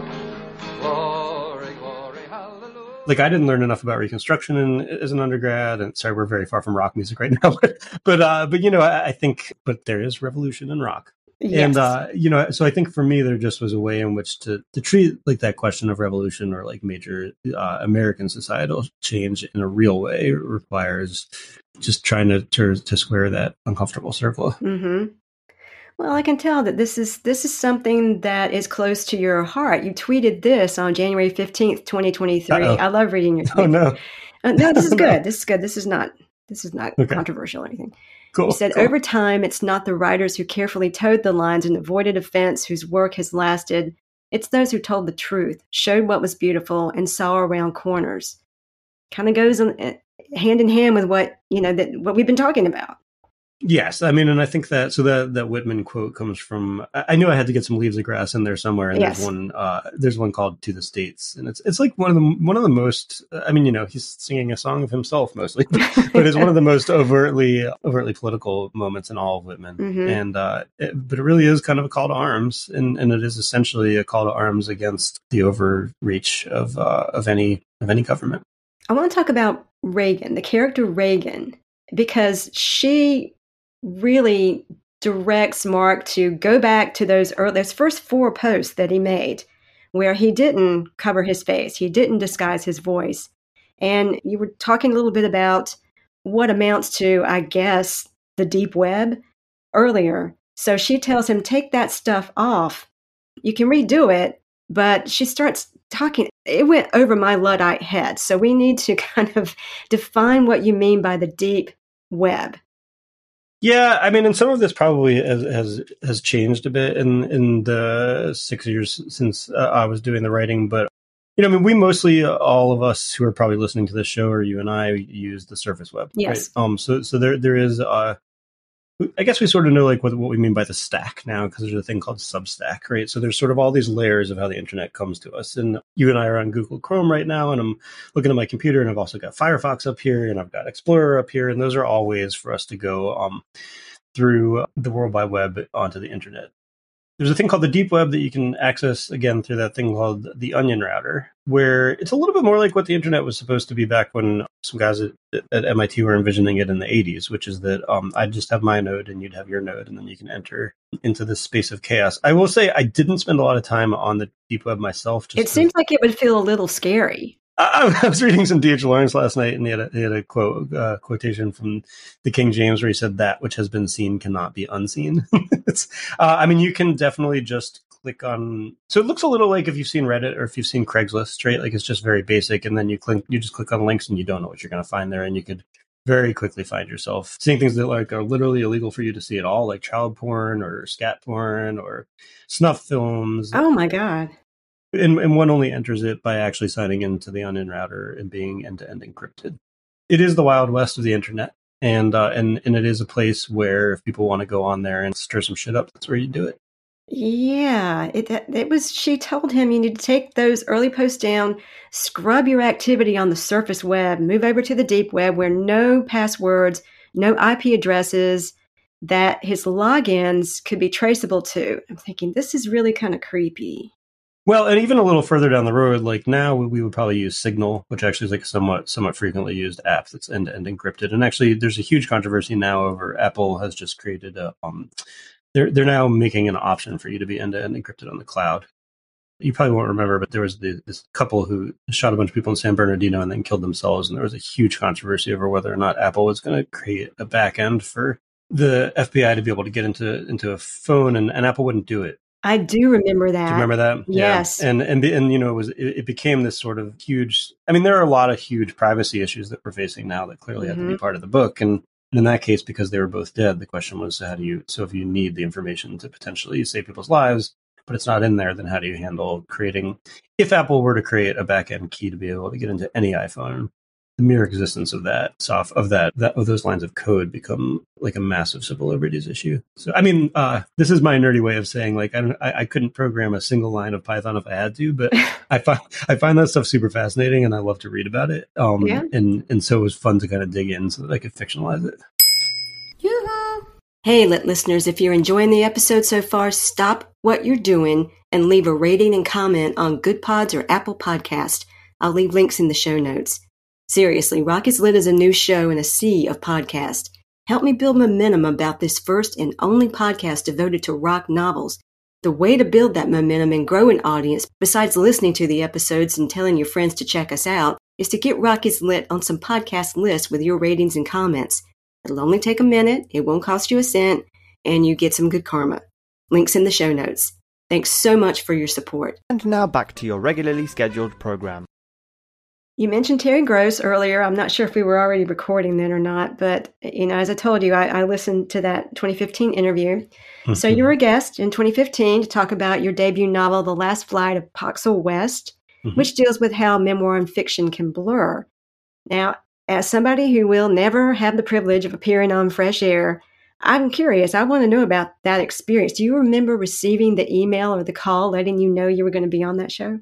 Glory, glory, hallelujah. Like, I didn't learn enough about Reconstruction in, as an undergrad, and sorry, we're very far from rock music right now, but but, uh, but you know, I, I think, but there is revolution in rock. Yes. And, uh, you know, so I think for me, there just was a way in which to, to treat like that question of revolution or like major uh, American societal change in a real way requires just trying to, to, to square that uncomfortable circle. Mm-hmm. Well, I can tell that this is this is something that is close to your heart. You tweeted this on January fifteenth, twenty twenty-three. Uh-oh. I love reading your tweets. Oh, no. Uh, no, this is No. good. This is good. This is not this is not Okay. controversial or anything. Cool. You said, cool. over time, it's not the writers who carefully towed the lines and avoided offense whose work has lasted. It's those who told the truth, showed what was beautiful, and saw around corners. Kind of goes on, uh, hand in hand with what, you know, that what we've been talking about. Yes, I mean, and I think that so that that Whitman quote comes from. I I knew I had to get some Leaves of Grass in there somewhere, and Yes. there's one. Uh, there's one called "To the States," and it's it's like one of the one of the most. I mean, you know, he's singing a song of himself mostly, but it's one of the most overtly overtly political moments in all of Whitman. Mhm. And uh, it, but it really is kind of a call to arms, and, and it is essentially a call to arms against the overreach of uh, of any of any government. I want to talk about Reagan, the character Reagan, because she really directs Mark to go back to those early, those first four posts that he made, where he didn't cover his face, he didn't disguise his voice. And you were talking a little bit about what amounts to, I guess, the deep web earlier. So she tells him, take that stuff off. You can redo it, but she starts talking. It went over my Luddite head. So we need to kind of define what you mean by the deep web. Yeah, I mean, and some of this probably has has, has changed a bit in, in the six years since uh, I was doing the writing. But, you know, I mean, we mostly, uh, all of us who are probably listening to this show, or you and I, use the surface web. Yes. Right? Um. So so there there is, uh, I guess we sort of know like what, what we mean by the stack now, because there's a thing called Substack, right? So there's sort of all these layers of how the internet comes to us. And you and I are on Google Chrome right now, and I'm looking at my computer, and I've also got Firefox up here, and I've got Explorer up here, and those are all ways for us to go um, through the World Wide Web onto the internet. There's a thing called the deep web that you can access, again, through that thing called the Onion Router, where it's a little bit more like what the internet was supposed to be back when some guys at, at M I T were envisioning it in the eighties, which is that um, I'd just have my node and you'd have your node, and then you can enter into this space of chaos. I will say I didn't spend a lot of time on the deep web myself. Just It seems like it would feel a little scary. I, I was reading some D H Lawrence last night, and he had a, he had a quote uh, quotation from the King James where he said, "That which has been seen cannot be unseen." it's, uh, I mean, you can definitely just click on. So it looks a little like if you've seen Reddit or if you've seen Craigslist, right? Like it's just very basic, and then you click, you just click on links, and you don't know what you're going to find there, and you could very quickly find yourself seeing things that like are literally illegal for you to see at all, like child porn or scat porn or snuff films. Oh my God. And, and one only enters it by actually signing into the Onion Router and being end-to-end encrypted. It is the Wild West of the internet, and uh, and and it is a place where if people want to go on there and stir some shit up, that's where you do it. Yeah, it it was. She told him you need to take those early posts down, scrub your activity on the surface web, move over to the deep web where no passwords, no I P addresses that his logins could be traceable to. I'm thinking this is really kind of creepy. Well, and even a little further down the road, like now we would probably use Signal, which actually is like a somewhat somewhat frequently used app that's end-to-end encrypted. And actually, there's a huge controversy now over Apple has just created a um, they're they're now making an option for you to be end-to-end encrypted on the cloud. You probably won't remember, but there was the, this couple who shot a bunch of people in San Bernardino and then killed themselves. And there was a huge controversy over whether or not Apple was going to create a back end for the F B I to be able to get into into a phone, and, and Apple wouldn't do it. I do remember that. Do you remember that? Yes. Yeah. And, and, and, you know, it was, it, it became this sort of huge, I mean, there are a lot of huge privacy issues that we're facing now that clearly mm-hmm. have to be part of the book. And, and in that case, because they were both dead, the question was, how do you, so if you need the information to potentially save people's lives, but it's not in there, then how do you handle creating, if Apple were to create a back-end key to be able to get into any iPhone, the mere existence of that soft of that, that of those lines of code become like a massive civil liberties issue. So, I mean, uh, this is my nerdy way of saying, like, I don't, I, I couldn't program a single line of Python if I had to, but I find I find that stuff super fascinating, and I love to read about it. Um, yeah. and and so it was fun to kind of dig in so that I could fictionalize it. Yoo-hoo. Hey, Lit listeners, if you're enjoying the episode so far, stop what you're doing and leave a rating and comment on Good Pods or Apple Podcast. I'll leave links in the show notes. Seriously, Rock is Lit is a new show in a sea of podcasts. Help me build momentum about this first and only podcast devoted to rock novels. The way to build that momentum and grow an audience, besides listening to the episodes and telling your friends to check us out, is to get Rock is Lit on some podcast lists with your ratings and comments. It'll only take a minute, it won't cost you a cent, and you get some good karma. Links in the show notes. Thanks so much for your support. And now back to your regularly scheduled program. You mentioned Terry Gross earlier. I'm not sure if we were already recording then or not, but you know, as I told you, I, I listened to that twenty fifteen interview. Mm-hmm. So you were a guest in twenty fifteen to talk about your debut novel, The Last Flight of Poxel West, mm-hmm. which deals with how memoir and fiction can blur. Now, as somebody who will never have the privilege of appearing on Fresh Air, I'm curious. I want to know about that experience. Do you remember receiving the email or the call letting you know you were going to be on that show?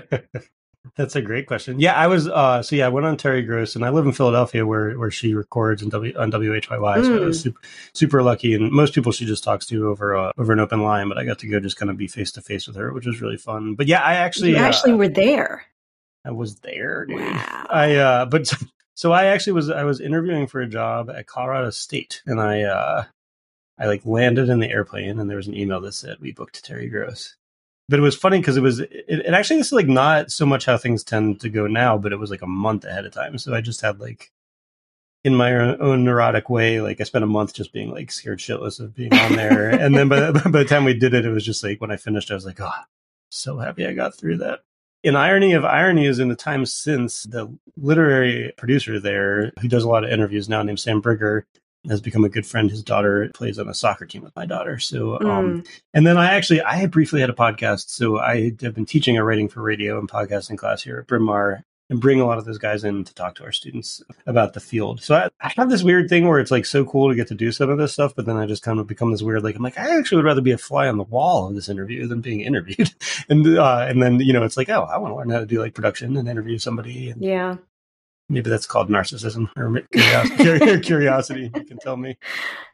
That's a great question. Yeah, I was, uh, so yeah, I went on Terry Gross, and I live in Philadelphia where, where she records in w, on W H Y Y. Mm. So I was super, super lucky. And most people she just talks to over, uh, over an open line, but I got to go just kind of be face to face with her, which was really fun. But yeah, I actually, you actually uh, were there. I was there, dude. Wow. I, uh, but so, so I actually was, I was interviewing for a job at Colorado State, and I, uh, I like landed in the airplane, and there was an email that said, we booked Terry Gross. But it was funny because it was, it, it actually, this is like not so much how things tend to go now, but it was like a month ahead of time. So I just had like, in my own neurotic way, like I spent a month just being like scared shitless of being on there. And then by the, by the time we did it, it was just like, when I finished, I was like, oh, so happy I got through that. An irony of irony is in the time since, the literary producer there, who does a lot of interviews now, named Sam Brigger, has become a good friend. His daughter plays on a soccer team with my daughter. So, um, mm. and then I actually, I had briefly had a podcast. So I have been teaching a writing for radio and podcasting class here at Bryn Mawr, and bring a lot of those guys in to talk to our students about the field. So I, I have this weird thing where it's like so cool to get to do some of this stuff, but then I just kind of become this weird, like, I'm like, I actually would rather be a fly on the wall of this interview than being interviewed. and, uh, and then, you know, it's like, oh, I want to learn how to do like production and interview somebody. And, yeah. Maybe that's called narcissism or curiosity. curiosity. You can tell me.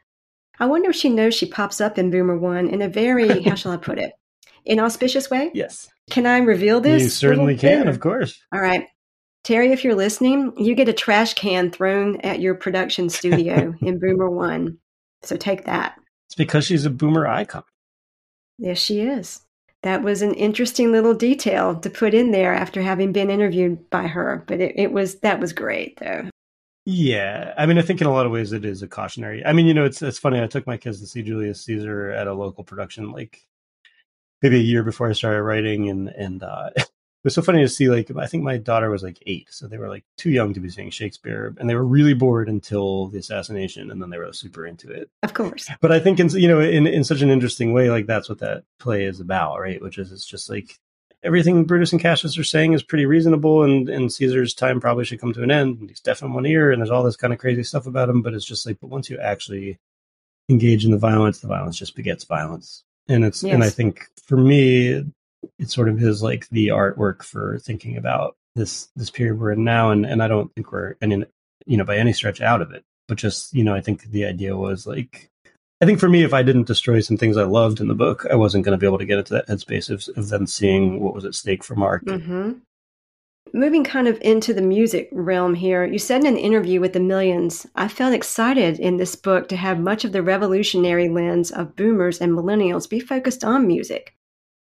I wonder if she knows she pops up in Boomer One in a very, how shall I put it, inauspicious way? Yes. Can I reveal this? You certainly can, of course. All right. Terry, if you're listening, you get a trash can thrown at your production studio in Boomer One. So take that. It's because she's a Boomer icon. Yes, she is. That was an interesting little detail to put in there after having been interviewed by her. But it, it was, that was great, though. Yeah. I mean, I think in a lot of ways it is a cautionary. I mean, you know, it's it's funny. I took my kids to see Julius Caesar at a local production, like maybe a year before I started writing. And, and uh, it was so funny to see, like, I think my daughter was like eight. So they were like too young to be seeing Shakespeare. And they were really bored until the assassination. And then they were super into it. Of course. But I think, in, you know, in, in such an interesting way, like that's what that play is about, right? Which is, it's just like everything Brutus and Cassius are saying is pretty reasonable. And, and Caesar's time probably should come to an end. And he's deaf in one ear. And there's all this kind of crazy stuff about him. But it's just like, but once you actually engage in the violence, the violence just begets violence. And it's, yes. And I think for me, it sort of is like the artwork for thinking about this this period we're in now, and, and I don't think we're any you know by any stretch out of it. But just you know, I think the idea was like, I think for me, if I didn't destroy some things I loved in the book, I wasn't going to be able to get into that headspace of, of then seeing what was at stake for Mark. Mm-hmm. Moving kind of into the music realm here, you said in an interview with The Millions, I felt excited in this book to have much of the revolutionary lens of boomers and millennials be focused on music.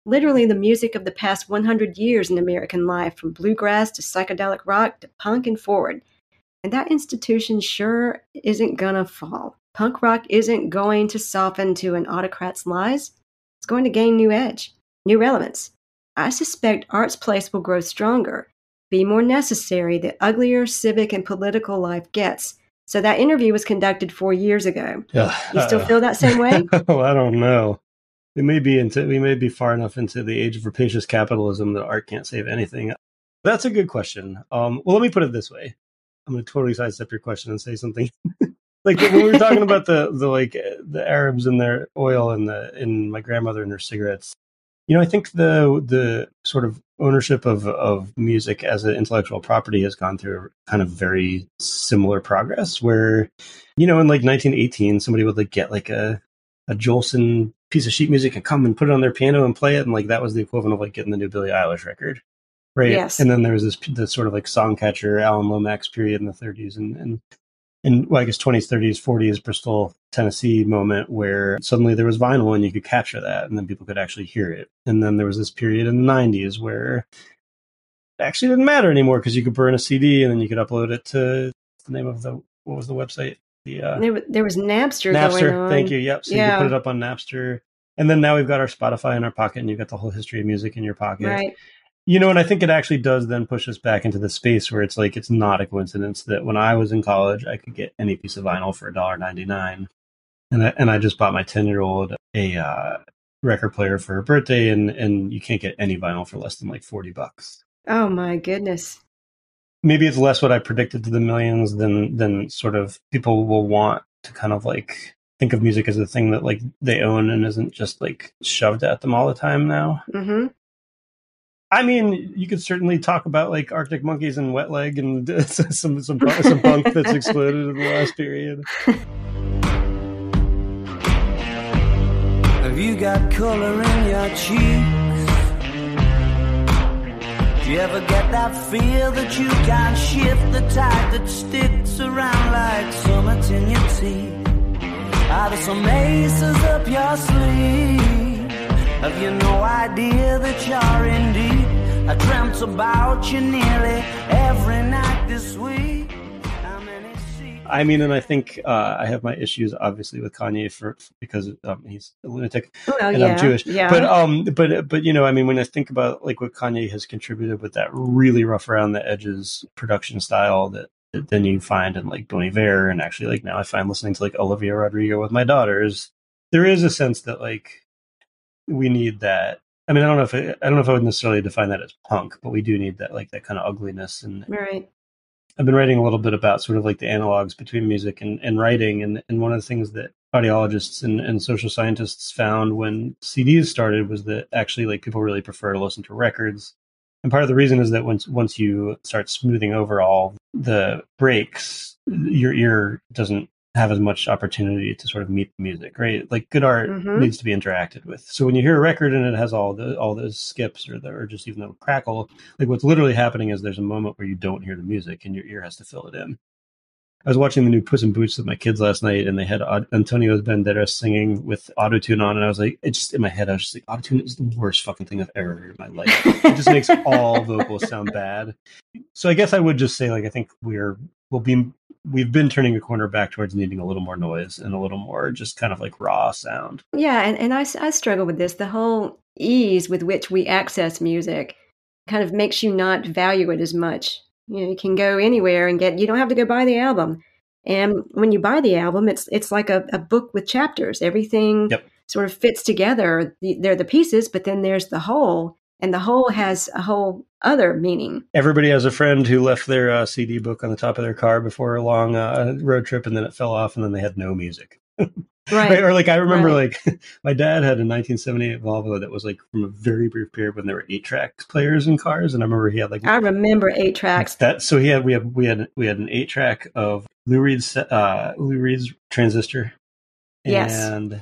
literally the music of the past one hundred years in American life, from bluegrass to psychedelic rock to punk and forward. And that institution sure isn't gonna fall. Punk rock isn't going to soften to an autocrat's lies. It's going to gain new edge, new relevance. I suspect art's place will grow stronger, be more necessary the uglier civic and political life gets. So that interview was conducted four years ago. Yeah. You still feel that same way? Oh, I don't know. We may be into we may be far enough into the age of rapacious capitalism that art can't save anything. That's a good question. Um, well, let me put it this way. I'm going to totally sidestep your question and say something. Like when we were talking about the the like the Arabs and their oil and the and my grandmother and her cigarettes. You know, I think the the sort of ownership of, of music as an intellectual property has gone through kind of very similar progress where, you know, in like nineteen eighteen, somebody would like get like a, a Jolson piece of sheet music and come and put it on their piano and play it. And like that was the equivalent of like getting the new Billie Eilish record. Right. Yes. And then there was this, this sort of like songcatcher, Alan Lomax period in the thirties and, and And well, I guess twenties, thirties, forties, Bristol, Tennessee moment where suddenly there was vinyl and you could capture that and then people could actually hear it. And then there was this period in the nineties where it actually didn't matter anymore because you could burn a C D and then you could upload it to the name of the, what was the website? The uh, there, there was Napster, Napster, going on. Thank you. Yep. So yeah. you could put it up on Napster. And then now we've got our Spotify in our pocket and you've got the whole history of music in your pocket. Right. You know, and I think it actually does then push us back into the space where it's like, it's not a coincidence that when I was in college, I could get any piece of vinyl for one dollar and ninety-nine cents. And I, and I just bought my ten-year-old a uh, record player for her birthday, and, and you can't get any vinyl for less than like forty bucks. Oh, my goodness. Maybe it's less what I predicted to the millions than, than sort of people will want to kind of like think of music as a thing that like they own and isn't just like shoved at them all the time now. Mm-hmm. I mean, you could certainly talk about like Arctic Monkeys and Wet Leg and some some some punk that's exploded in the last period. Have you got color in your cheeks? Do you ever get that feel that you can't shift the tide that sticks around like summits in your teeth? Are there some aces up your sleeve? Have you no idea that you're in deep? I dreamt about you nearly every night this week. How many secrets? I mean, and I think uh, I have my issues, obviously, with Kanye for because um, he's a lunatic well, and yeah, I'm Jewish. Yeah. But um, but but you know, I mean, when I think about like what Kanye has contributed with that really rough around the edges production style that, that then you find in like Bon Iver, and actually like now I find listening to like Olivia Rodrigo with my daughters, there is a sense that like we need that. I mean, I don't know if it, I don't know if I would necessarily define that as punk, but we do need that like that kind of ugliness. And right. I've been writing a little bit about sort of like the analogs between music and, and writing. And, and one of the things that audiologists and, and social scientists found when C Ds started was that actually like people really prefer to listen to records. And part of the reason is that once once you start smoothing over all the breaks, your ear doesn't have as much opportunity to sort of meet the music, right? Like good art mm-hmm. needs to be interacted with. So when you hear a record and it has all the all those skips or the or just even the crackle, like what's literally happening is there's a moment where you don't hear the music and your ear has to fill it in. I was watching the new Puss in Boots with my kids last night, and they had Antonio Banderas singing with autotune on, and I was like, it just in my head, I was just like, autotune is the worst fucking thing I've ever heard in my life. It just makes all vocals sound bad. So I guess I would just say, like, I think we're we'll be we've been turning a corner back towards needing a little more noise and a little more just kind of like raw sound. Yeah, and, and I, I struggle with this. The whole ease with which we access music kind of makes you not value it as much. You know, you can go anywhere and get, you don't have to go buy the album. And when you buy the album, it's it's like a, a book with chapters. Everything yep. sort of fits together. The, they're the pieces, but then there's the whole, and the whole has a whole other meaning. Everybody has a friend who left their uh, C D book on the top of their car before a long uh, road trip, and then it fell off, and then they had no music. Right. Right. Or like I remember, right. like my dad had a nineteen seventy-eight Volvo that was like from a very brief period when there were eight track players in cars, and I remember he had like I remember eight tracks. That so he had we had we had we had an eight track of Lou Reed's uh, Lou Reed's Transistor, yes, and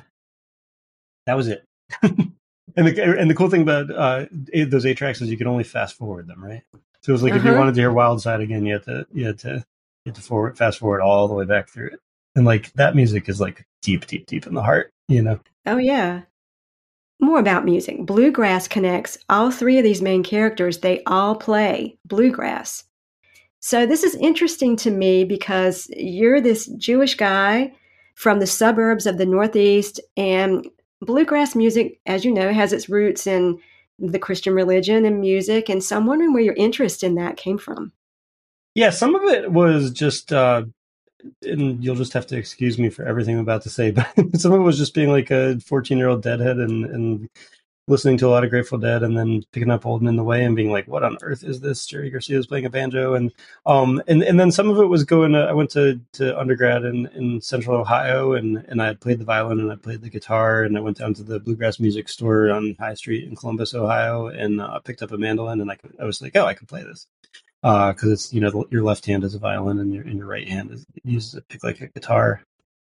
that was it. and the and the cool thing about uh, eight, those eight tracks is you could only fast forward them, right? So it was like uh-huh. if you wanted to hear Wild Side again, you had to you had to you had to forward fast forward all the way back through it. And like that music is like deep, deep, deep in the heart, you know? Oh, yeah. more about music. Bluegrass connects all three of these main characters. They all play bluegrass. So this is interesting to me because you're this Jewish guy from the suburbs of the Northeast, and bluegrass music, as you know, has its roots in the Christian religion and music. And so I'm wondering where your interest in that came from. Yeah, some of it was just, uh, and you'll just have to excuse me for everything I'm about to say, but some of it was just being like a fourteen-year-old deadhead and, and listening to a lot of Grateful Dead, and then picking up Old and in the Way and being like, what on earth is this? Jerry Garcia's playing a banjo. And um, and, and then some of it was going to, I went to, to undergrad in, in Central Ohio, and, and I played the violin and I played the guitar, and I went down to the Bluegrass Music Store on High Street in Columbus, Ohio, and uh, picked up a mandolin, and I, could, I was like, oh, I can play this. Because uh, it's, you know, your left hand is a violin and your, and your right hand is used to pick like a guitar.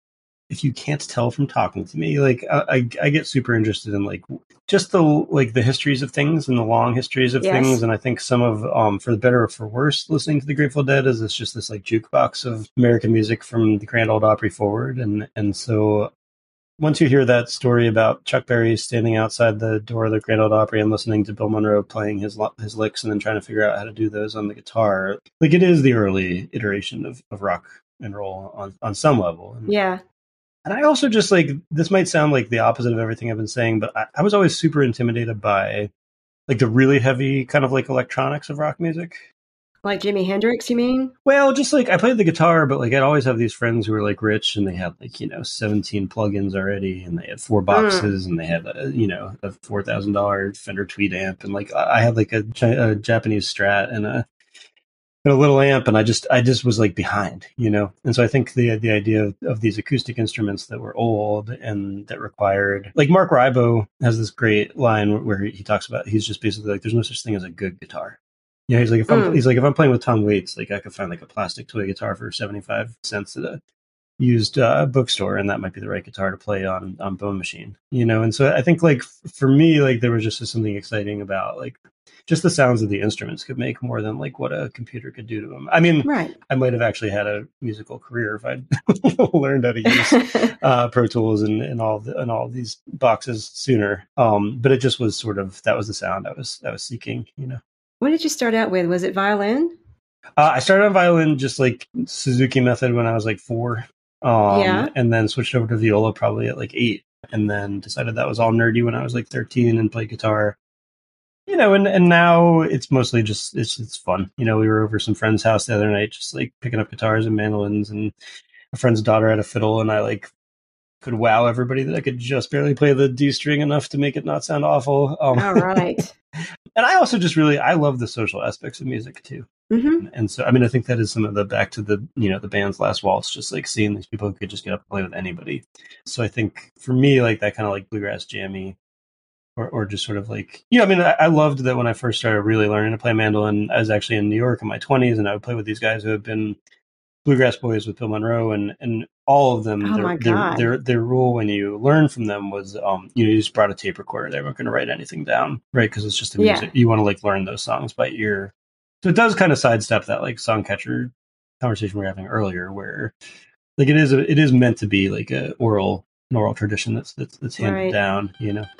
If you can't tell from talking to me, like I, I, I get super interested in like just the like the histories of things and the long histories of yes. things. And I think some of, um, for the better or for worse, listening to the Grateful Dead is it's just this like jukebox of American music from the Grand Ole Opry forward. And and so once you hear that story about Chuck Berry standing outside the door of the Grand Ole Opry and listening to Bill Monroe playing his his licks and then trying to figure out how to do those on the guitar, like it is the early iteration of, of rock and roll on, on some level. And, yeah. And I also just like, this might sound like the opposite of everything I've been saying, but I, I was always super intimidated by like the really heavy kind of like electronics of rock music. Like Jimi Hendrix, you mean? Well, just like I played the guitar, but like I'd always have these friends who were like rich and they had like, you know, seventeen plugins already, and they had four boxes mm. and they had, a, you know, a four thousand dollars Fender Tweed amp. And like I had like a, a Japanese Strat and a, and a little amp. And I just, I just was like behind, you know? And so I think the, the idea of, of these acoustic instruments that were old and that required, like Mark Ribot has this great line where he talks about, he's just basically like, there's no such thing as a good guitar. Yeah, he's like, if I'm, mm. he's like, if I'm playing with Tom Waits, like I could find like a plastic toy guitar for seventy-five cents at a used uh, bookstore, and that might be the right guitar to play on, on Bone Machine, you know? And so I think like f- for me, like there was just something exciting about like just the sounds of the instruments could make more than like what a computer could do to them. I mean, right. I might have actually had a musical career if I'd learned how to use uh, Pro Tools and, and all the, and all these boxes sooner. Um, but it just was sort of, that was the sound I was, I was seeking, you know? What did you start out with? Was it violin? Uh, I started on violin, just like Suzuki method when I was like four. Um, yeah. And then switched over to viola probably at like eight. And then decided that was all nerdy when I was like thirteen and played guitar. You know, and, and now it's mostly just, it's it's fun. You know, we were over some friend's house the other night, just like picking up guitars and mandolins, and a friend's daughter had a fiddle, and I like could wow everybody that I could just barely play the D string enough to make it not sound awful. Um, all right. And I also just really, I love the social aspects of music too. Mm-hmm. And so, I mean, I think that is some of the, back to the, you know, the band's Last Waltz, just like seeing these people who could just get up and play with anybody. So I think for me, like that kind of like bluegrass jammy, or, or just sort of like, you know, I mean, I, I loved that when I first started really learning to play mandolin, I was actually in New York in my twenties, and I would play with these guys who had been bluegrass boys with Bill Monroe, and, and all of them, oh their, my their, God. their, their rule when you learn from them was, um, you know, you just brought a tape recorder. They weren't going to write anything down, right? Because it's just the music. Yeah. You want to like learn those songs by ear. So it does kind of sidestep that like song catcher conversation we were having earlier, where like it is a, it is meant to be like a oral an oral tradition that's that's, that's handed right. down, you know.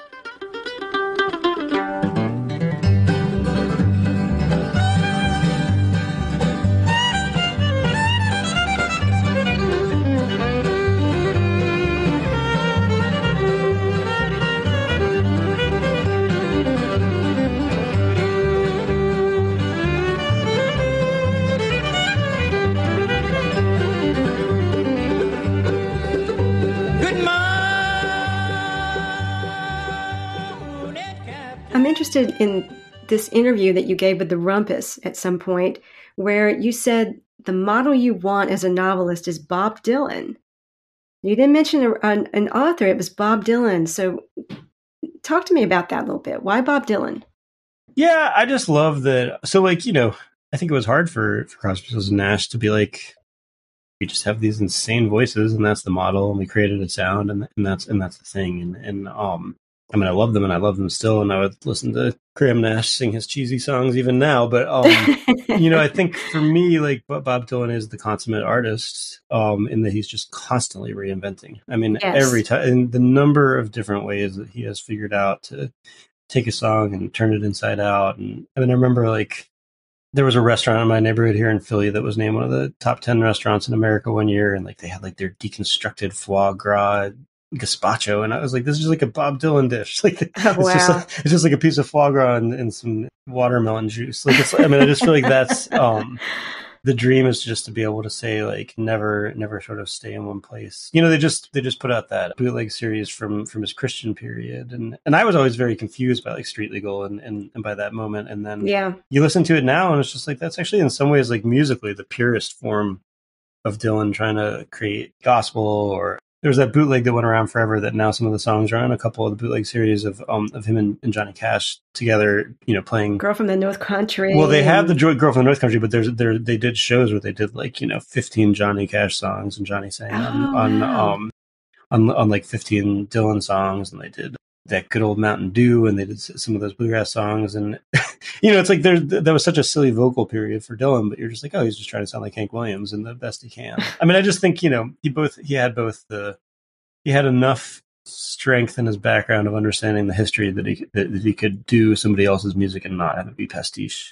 Interested in this interview that you gave with the Rumpus at some point, where you said the model you want as a novelist is Bob Dylan. You didn't mention a, an, an author; it was Bob Dylan. So, talk to me about that a little bit. Why Bob Dylan? Yeah, I just love that. So, like, you know, I think it was hard for for Crosby, Stills and Nash to be like, we just have these insane voices, and that's the model, and we created a sound, and and that's and that's the thing, and and um. I mean, I love them and I love them still. And I would listen to Graham Nash sing his cheesy songs even now. But, um, you know, I think for me, like Bob Dylan is the consummate artist um, in that he's just constantly reinventing. I mean, Yes. every time, and the number of different ways that he has figured out to take a song and turn it inside out. And I mean, I remember like there was a restaurant in my neighborhood here in Philly that was named one of the top ten restaurants in America one year. And like they had like their deconstructed foie gras gazpacho, and I was like, this is like a Bob Dylan dish. Like, it's Oh, just wow. like, it's just like a piece of foie gras and, and some watermelon juice. Like, it's, I mean, I just feel like that's um, the dream is just to be able to say like, never, never sort of stay in one place. You know, they just they just put out that bootleg series from from his Christian period, and and I was always very confused by like Street Legal and and, and by that moment, and then Yeah. you listen to it now, and it's just like that's actually in some ways like musically the purest form of Dylan trying to create gospel. Or there was that bootleg that went around forever that now some of the songs are on a couple of the bootleg series of um of him and, and Johnny Cash together, you know, playing. Girl from the North Country. Well, they have the Joy Girl from the North Country, but there's there they did shows where they did like, you know, fifteen Johnny Cash songs and Johnny sang on Oh, on wow. um on on like fifteen Dylan songs, and they did that Good Old Mountain Dew, and they did s- some of those bluegrass songs, and you know, it's like there that was such a silly vocal period for Dylan, but you're just like, oh, he's just trying to sound like Hank Williams and the best he can. I mean, I just think, you know, he both he had both the he had enough strength in his background of understanding the history that he that, that he could do somebody else's music and not have it be pastiche.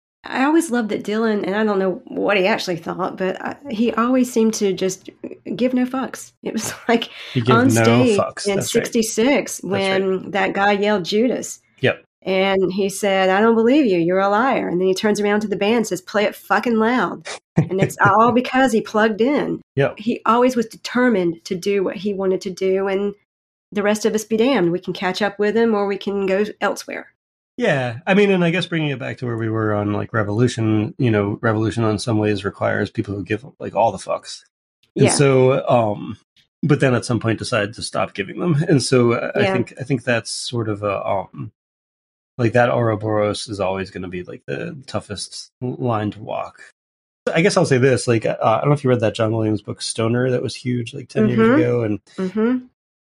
I always loved that Dylan, and I don't know what he actually thought, but I, he always seemed to just give no fucks. It was like He gave on no stage fucks. in That's right. sixty-six when that guy yelled Judas. Yep. And he said, I don't believe you. You're a liar. And then he turns around to the band and says, play it fucking loud. And it's all because he plugged in. Yep. He always was determined to do what he wanted to do. And the rest of us be damned. We can catch up with him or we can go elsewhere. Yeah, I mean, and I guess bringing it back to where we were on like Revolution, you know, Revolution in some ways requires people who give like all the fucks. And Yeah. so, um, but then at some point decide to stop giving them. And so I Yeah. think, I think that's sort of a, um, like that Ouroboros is always going to be like the toughest line to walk. I guess I'll say this, like, uh, I don't know if you read that John Williams book, Stoner, that was huge like ten Mhm. years ago. And Mm-hmm.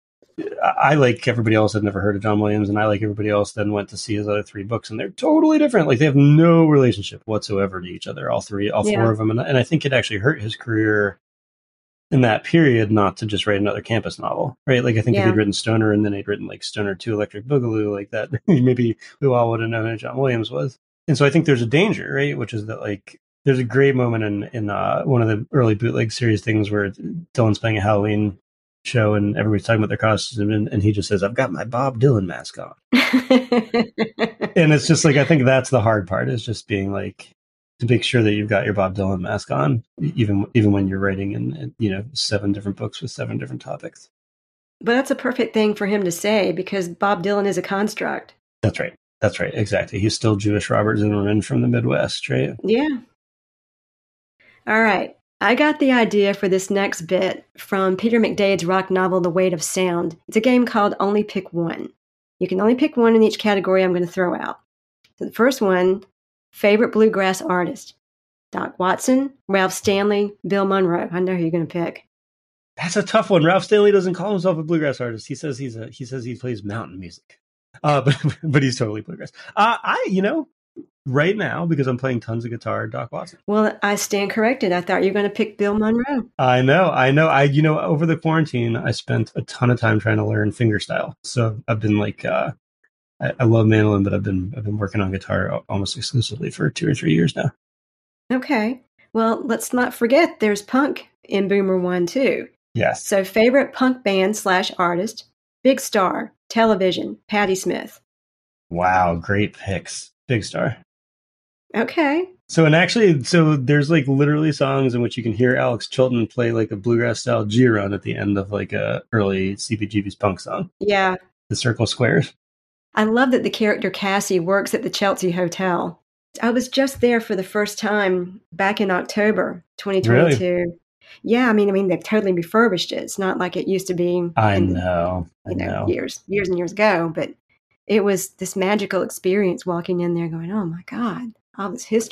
I, like everybody else, had never heard of John Williams, and I, like everybody else, then went to see his other three books, and they're totally different. Like they have no relationship whatsoever to each other, all three, all Yeah. four of them. And, and I think it actually hurt his career in that period not to just write another campus novel, right? Like I think Yeah. if he'd written Stoner and then he'd written like Stoner two Electric Boogaloo, like that, maybe we all would have known who John Williams was. And so I think there's a danger, right? Which is that like there's a great moment in in uh, one of the early bootleg series things where Dylan's playing a Halloween show and everybody's talking about their costumes, and, and he just says, I've got my Bob Dylan mask on. And it's just like, I think that's the hard part, is just being like, to make sure that you've got your Bob Dylan mask on, even even when you're writing in, in you know, seven different books with seven different topics. But that's a perfect thing for him to say because Bob Dylan is a construct. That's right. That's right. Exactly. He's still Jewish Robert Zimmerman from the Midwest, right? Yeah. All right. I got the idea for this next bit from Peter McDade's rock novel, The Weight of Sound. It's a game called Only Pick One. You can only pick one in each category I'm going to throw out. So the first one, favorite bluegrass artist. Doc Watson, Ralph Stanley, Bill Monroe. I know who you're going to pick. That's a tough one. Ralph Stanley doesn't call himself a bluegrass artist. He says he's a he says he plays mountain music. Uh, but but he's totally bluegrass. Uh, I you know right now, because I'm playing tons of guitar, Doc Watson. Well, I stand corrected. I thought you were going to pick Bill Monroe. I know, I know. I you know over the quarantine, I spent a ton of time trying to learn fingerstyle. So I've been like, uh, I, I love mandolin, but I've been I've been working on guitar almost exclusively for two or three years now. Okay. Well, let's not forget there's punk in Boomer One too. Yes. So favorite punk band slash artist, Big Star, Television, Patti Smith. Wow, great picks. Big Star. Okay. So, and actually, so there's like literally songs in which you can hear Alex Chilton play like a bluegrass style G run at the end of like a early C B G B's punk song. Yeah. The Circle Squares. I love that the character Cassie works at the Chelsea Hotel. I was just there for the first time back in October twenty twenty-two. Really? Yeah, I mean, I mean, they've totally refurbished it. It's not like it used to be. I in, know. I you know, know. years, years and years ago. But it was this magical experience walking in there, going, "Oh my God, all this history."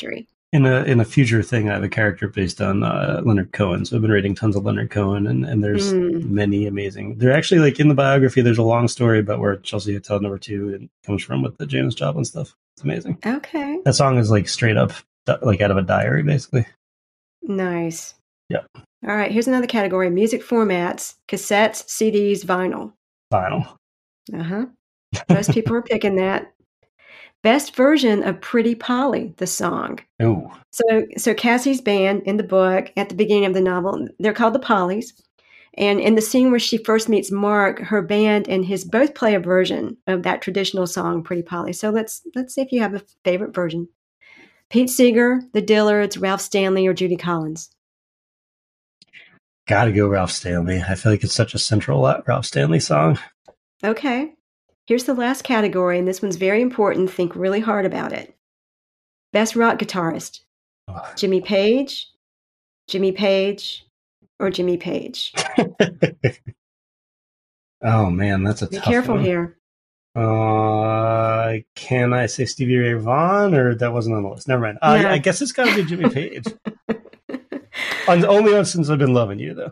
In a in a future thing, I have a character based on uh, Leonard Cohen. So I've been reading tons of Leonard Cohen, and, and there's Mm. many amazing. They're actually like in the biography. There's a long story about where Chelsea Hotel Number Two comes from with the Janis Joplin stuff. It's amazing. Okay. That song is like straight up like out of a diary, basically. Nice. Yep. All right. Here's another category: music formats: cassettes, C Ds, vinyl. Vinyl. Uh huh. Most people are picking that. Best version of Pretty Polly, the song. Oh. So, so Cassie's band in the book at the beginning of the novel, they're called the Pollies. And in the scene where she first meets Mark, her band and his both play a version of that traditional song, Pretty Polly. So let's let's see if you have a favorite version. Pete Seeger, the Dillards, Ralph Stanley, or Judy Collins? Gotta go Ralph Stanley. I feel like it's such a central Ralph Stanley song. Okay. Here's the last category, and this one's very important. Think really hard about it. Best rock guitarist. Oh. Jimmy Page, Jimmy Page, or Jimmy Page? Oh, man, that's a Be tough careful one. here. Uh, can I say Stevie Ray Vaughan, or that wasn't on the list? Never mind. Uh, No. I guess it's got to be Jimmy Page. on, only on Since I've Been Loving You, though.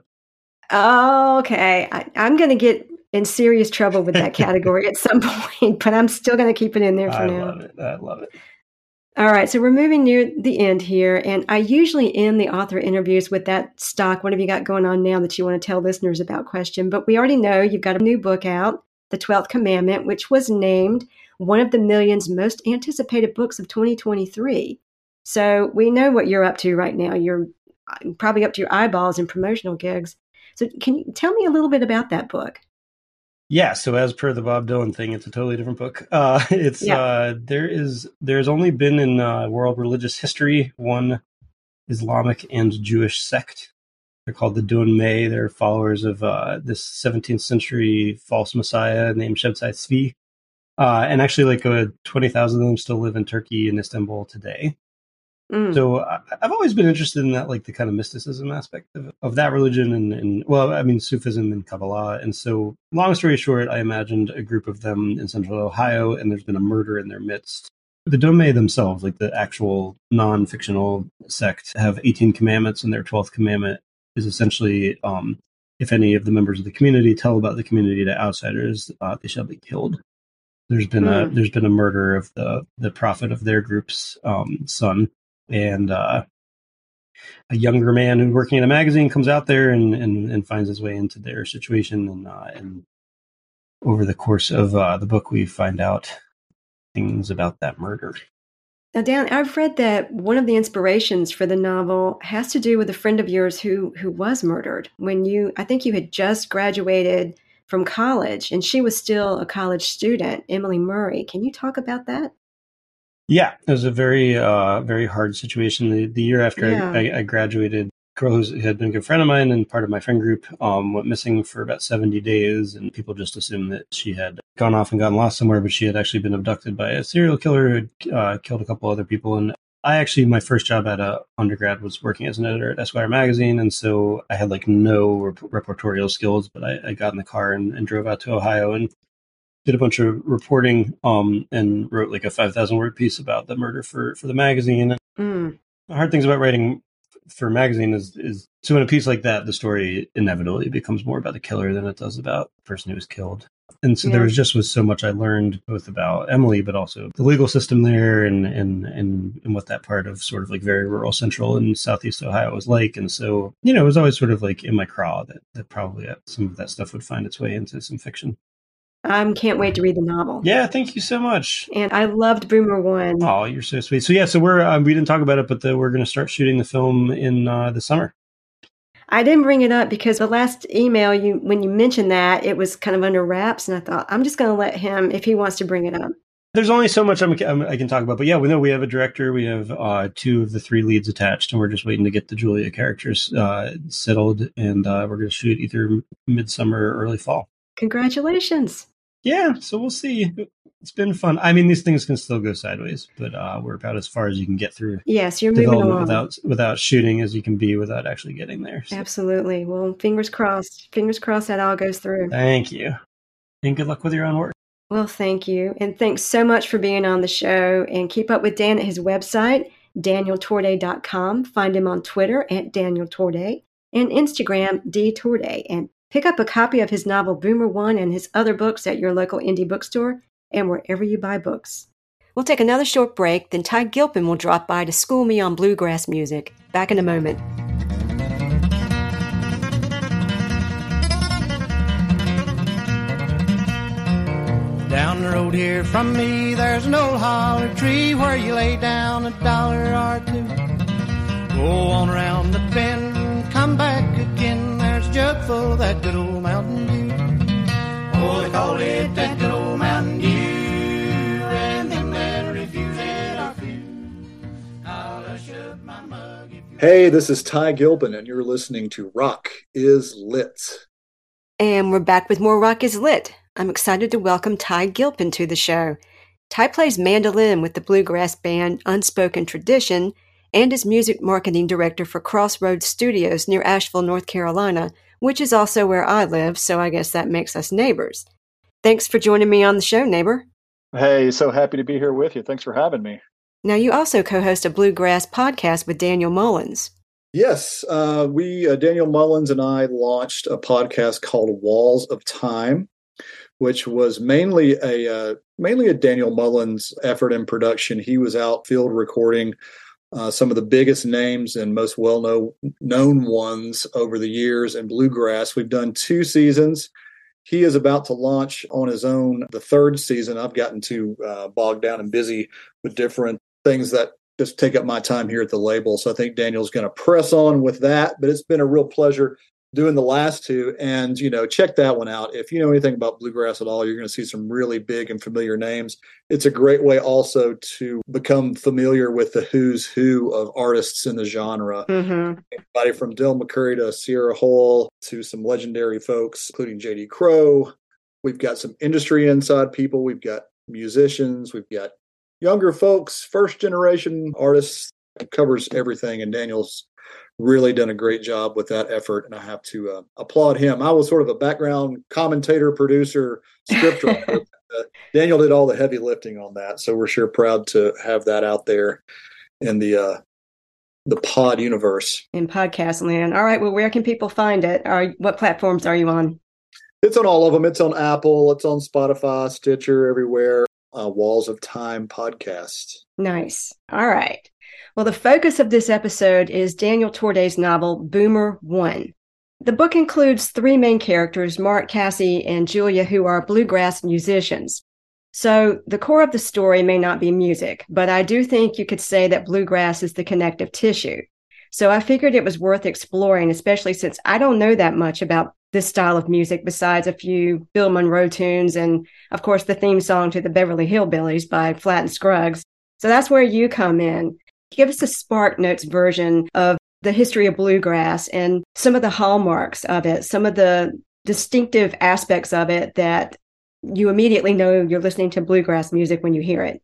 Okay. I, I'm going to get in serious trouble with that category at some point, but I'm still going to keep it in there for I now. love it. I love it. All right, so we're moving near the end here, and I usually end the author interviews with that stock, what have you got going on now that you want to tell listeners about question, but we already know you've got a new book out, The Twelfth Commandment, which was named one of the million's most anticipated books of twenty twenty-three. So we know what you're up to right now. You're probably up to your eyeballs in promotional gigs. So can you tell me a little bit about that book? Yeah, so as per the Bob Dylan thing, it's a totally different book. Uh, it's Yeah. uh, there is there's only been in uh, world religious history one Islamic and Jewish sect. They're called the Doimeh. They're followers of uh, this seventeenth century false messiah named Shabtai Tzvi. Uh, and actually, like uh, twenty thousand of them still live in Turkey and Istanbul today. Mm. So I, I've always been interested in that, like the kind of mysticism aspect of, of that religion, and, and well, I mean Sufism and Kabbalah. And so, long story short, I imagined a group of them in Central Ohio, and there's been a murder in their midst. The Doimeh themselves, like the actual non-fictional sect, have eighteen commandments, and their twelfth commandment is essentially, um, if any of the members of the community tell about the community to outsiders, uh, they shall be killed. There's been Mm. a there's been a murder of the the prophet of their group's um, son. And uh, a younger man who's working in a magazine comes out there and, and, and finds his way into their situation. And, uh, and over the course of uh, the book, we find out things about that murder. Now, Dan, I've read that one of the inspirations for the novel has to do with a friend of yours who who was murdered when you, I think you had just graduated from college, and she was still a college student, Emily Murray. Can you talk about that? Yeah, it was a very, uh, very hard situation. The, the year after Yeah. I, I graduated, a girl who had been a good friend of mine and part of my friend group um, went missing for about seventy days, and people just assumed that she had gone off and gotten lost somewhere, but she had actually been abducted by a serial killer who had uh, killed a couple other people. And I actually, my first job at a undergrad was working as an editor at Esquire magazine, and so I had like no rep- reportorial skills, but I, I got in the car and, and drove out to Ohio and did a bunch of reporting um, and wrote like a five thousand word piece about the murder for, for the magazine. Mm. The hard things about writing for a magazine is, is so in a piece like that, the story inevitably becomes more about the killer than it does about the person who was killed. And so Yeah. there was just was so much I learned both about Emily, but also the legal system there and, and, and, and what that part of sort of like very rural central and southeast Ohio was like. And so, you know, it was always sort of like in my craw that, that probably some of that stuff would find its way into some fiction. I can't wait to read the novel. Yeah, thank you so much. And I loved Boomer One. Oh, you're so sweet. So yeah, so we're um, we didn't talk about it, but the, we're going to start shooting the film in uh, the summer. I didn't bring it up because the last email you when you mentioned that, it was kind of under wraps, and I thought I'm just going to let him if he wants to bring it up. There's only so much I'm, I'm, I can talk about, but yeah, we know we have a director. We have uh, two of the three leads attached, and we're just waiting to get the Julia characters uh, settled, and uh, we're going to shoot either midsummer or early fall. Congratulations. Yeah, so we'll see. It's been fun. I mean, these things can still go sideways, but uh, we're about as far as you can get through Yes, you're moving development along. without without shooting as you can be without actually getting there. So, Absolutely. Well, fingers crossed. Fingers crossed that all goes through. thank you, and good luck with your own work. Well, thank you. And thanks so much for being on the show. And keep up with Dan at his website, daniel torday dot com. Find him on Twitter at Daniel Torday and Instagram D Torday. And pick up a copy of his novel Boomer One and his other books at your local indie bookstore and wherever you buy books. We'll take another short break, then Ty Gilpin will drop by to school me on bluegrass music. Back in a moment. Down the road here from me, there's an old holler tree where you lay down a dollar or two. Go on around the bend, come back again, there's a jug full of that good old Mountain Dew. Oh, they call it that good old Mountain Dew, and them that refuse it are few. I'll hush up my mug if you... Hey, this is Ty Gilpin, and you're listening to Rock is Lit. And we're back with more Rock is Lit. I'm excited to welcome Ty Gilpin to the show. Ty plays mandolin with the bluegrass band Unspoken Tradition and is music marketing director for Crossroads Studios near Asheville, North Carolina, which is also where I live, so I guess that makes us neighbors. Thanks for joining me on the show, neighbor. Hey, so happy to be here with you. Thanks for having me. Now, you also co-host a bluegrass podcast with Daniel Mullins. Yes, uh, we, uh, Daniel Mullins and I launched a podcast called Walls of Time, which was mainly a uh, mainly a Daniel Mullins effort in production. He was out field recording uh, some of the biggest names and most well-known known ones over the years in bluegrass. We've done two seasons. He is about to launch on his own the third season. I've gotten too uh, bogged down and busy with different things that just take up my time here at the label. So I think Daniel's going to press on with that. But it's been a real pleasure doing the last two, and, you know, check that one out. If you know anything about bluegrass at all, you're going to see some really big and familiar names. It's a great way also to become familiar with the who's who of artists in the genre. Mm-hmm. Everybody from Del McCurry to Sierra Hull to some legendary folks, including J D Crowe. We've got some industry inside people. We've got musicians. We've got younger folks, first generation artists. It covers everything, and Daniel's really done a great job with that effort, and I have to uh, applaud him. I was sort of a background commentator, producer, script writer. uh, Daniel did all the heavy lifting on that, so we're sure proud to have that out there in the uh, the pod universe. In podcast land. All right, well, where can people find it? Are, what platforms are you on? It's on all of them. It's on Apple. It's on Spotify, Stitcher, everywhere. Uh, Walls of Time podcast. Nice. All right. Well, the focus of this episode is Daniel Torday's novel, Boomer One. The book includes three main characters, Mark, Cassie, and Julia, who are bluegrass musicians. So the core of the story may not be music, but I do think you could say that bluegrass is the connective tissue. So I figured it was worth exploring, especially since I don't know that much about this style of music besides a few Bill Monroe tunes and, of course, the theme song to the Beverly Hillbillies by Flatt and Scruggs. So that's where you come in. Give us a Spark Notes version of the history of bluegrass and some of the hallmarks of it, some of the distinctive aspects of it that you immediately know you're listening to bluegrass music when you hear it.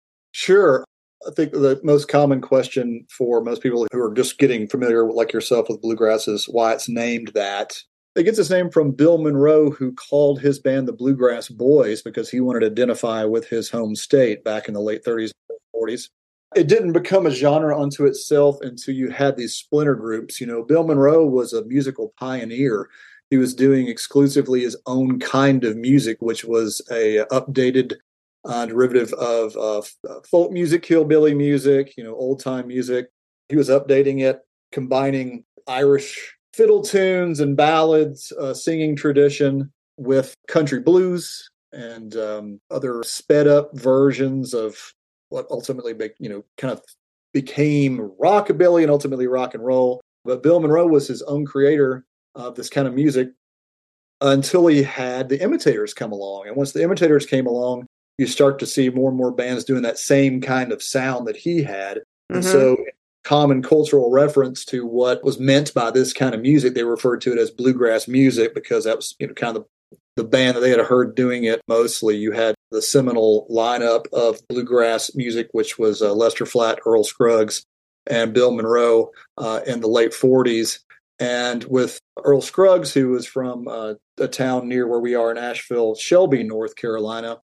Sure. I think the most common question for most people who are just getting familiar, like yourself, with bluegrass is why it's named that. It gets its name from Bill Monroe, who called his band the Bluegrass Boys because he wanted to identify with his home state back in the late thirties and forties. It didn't become a genre unto itself until you had these splinter groups. You know, Bill Monroe was a musical pioneer. He was doing exclusively his own kind of music, which was a updated uh, derivative of uh, folk music, hillbilly music, you know, old time music. He was updating it, combining Irish fiddle tunes and ballads, uh, singing tradition with country blues and um, other sped up versions of what ultimately, you know, kind of became rockabilly and ultimately rock and roll. But Bill Monroe was his own creator of this kind of music until he had the Imitators come along. And once the Imitators came along, you start to see more and more bands doing that same kind of sound that he had. Mm-hmm. And so common cultural reference to what was meant by this kind of music, they referred to it as bluegrass music because that was, you know, kind of the the band that they had heard doing it mostly. You had the seminal lineup of bluegrass music, which was uh, Lester Flatt, Earl Scruggs, and Bill Monroe uh, in the late forties. And with Earl Scruggs, who was from uh, a town near where we are in Asheville, Shelby, North Carolina,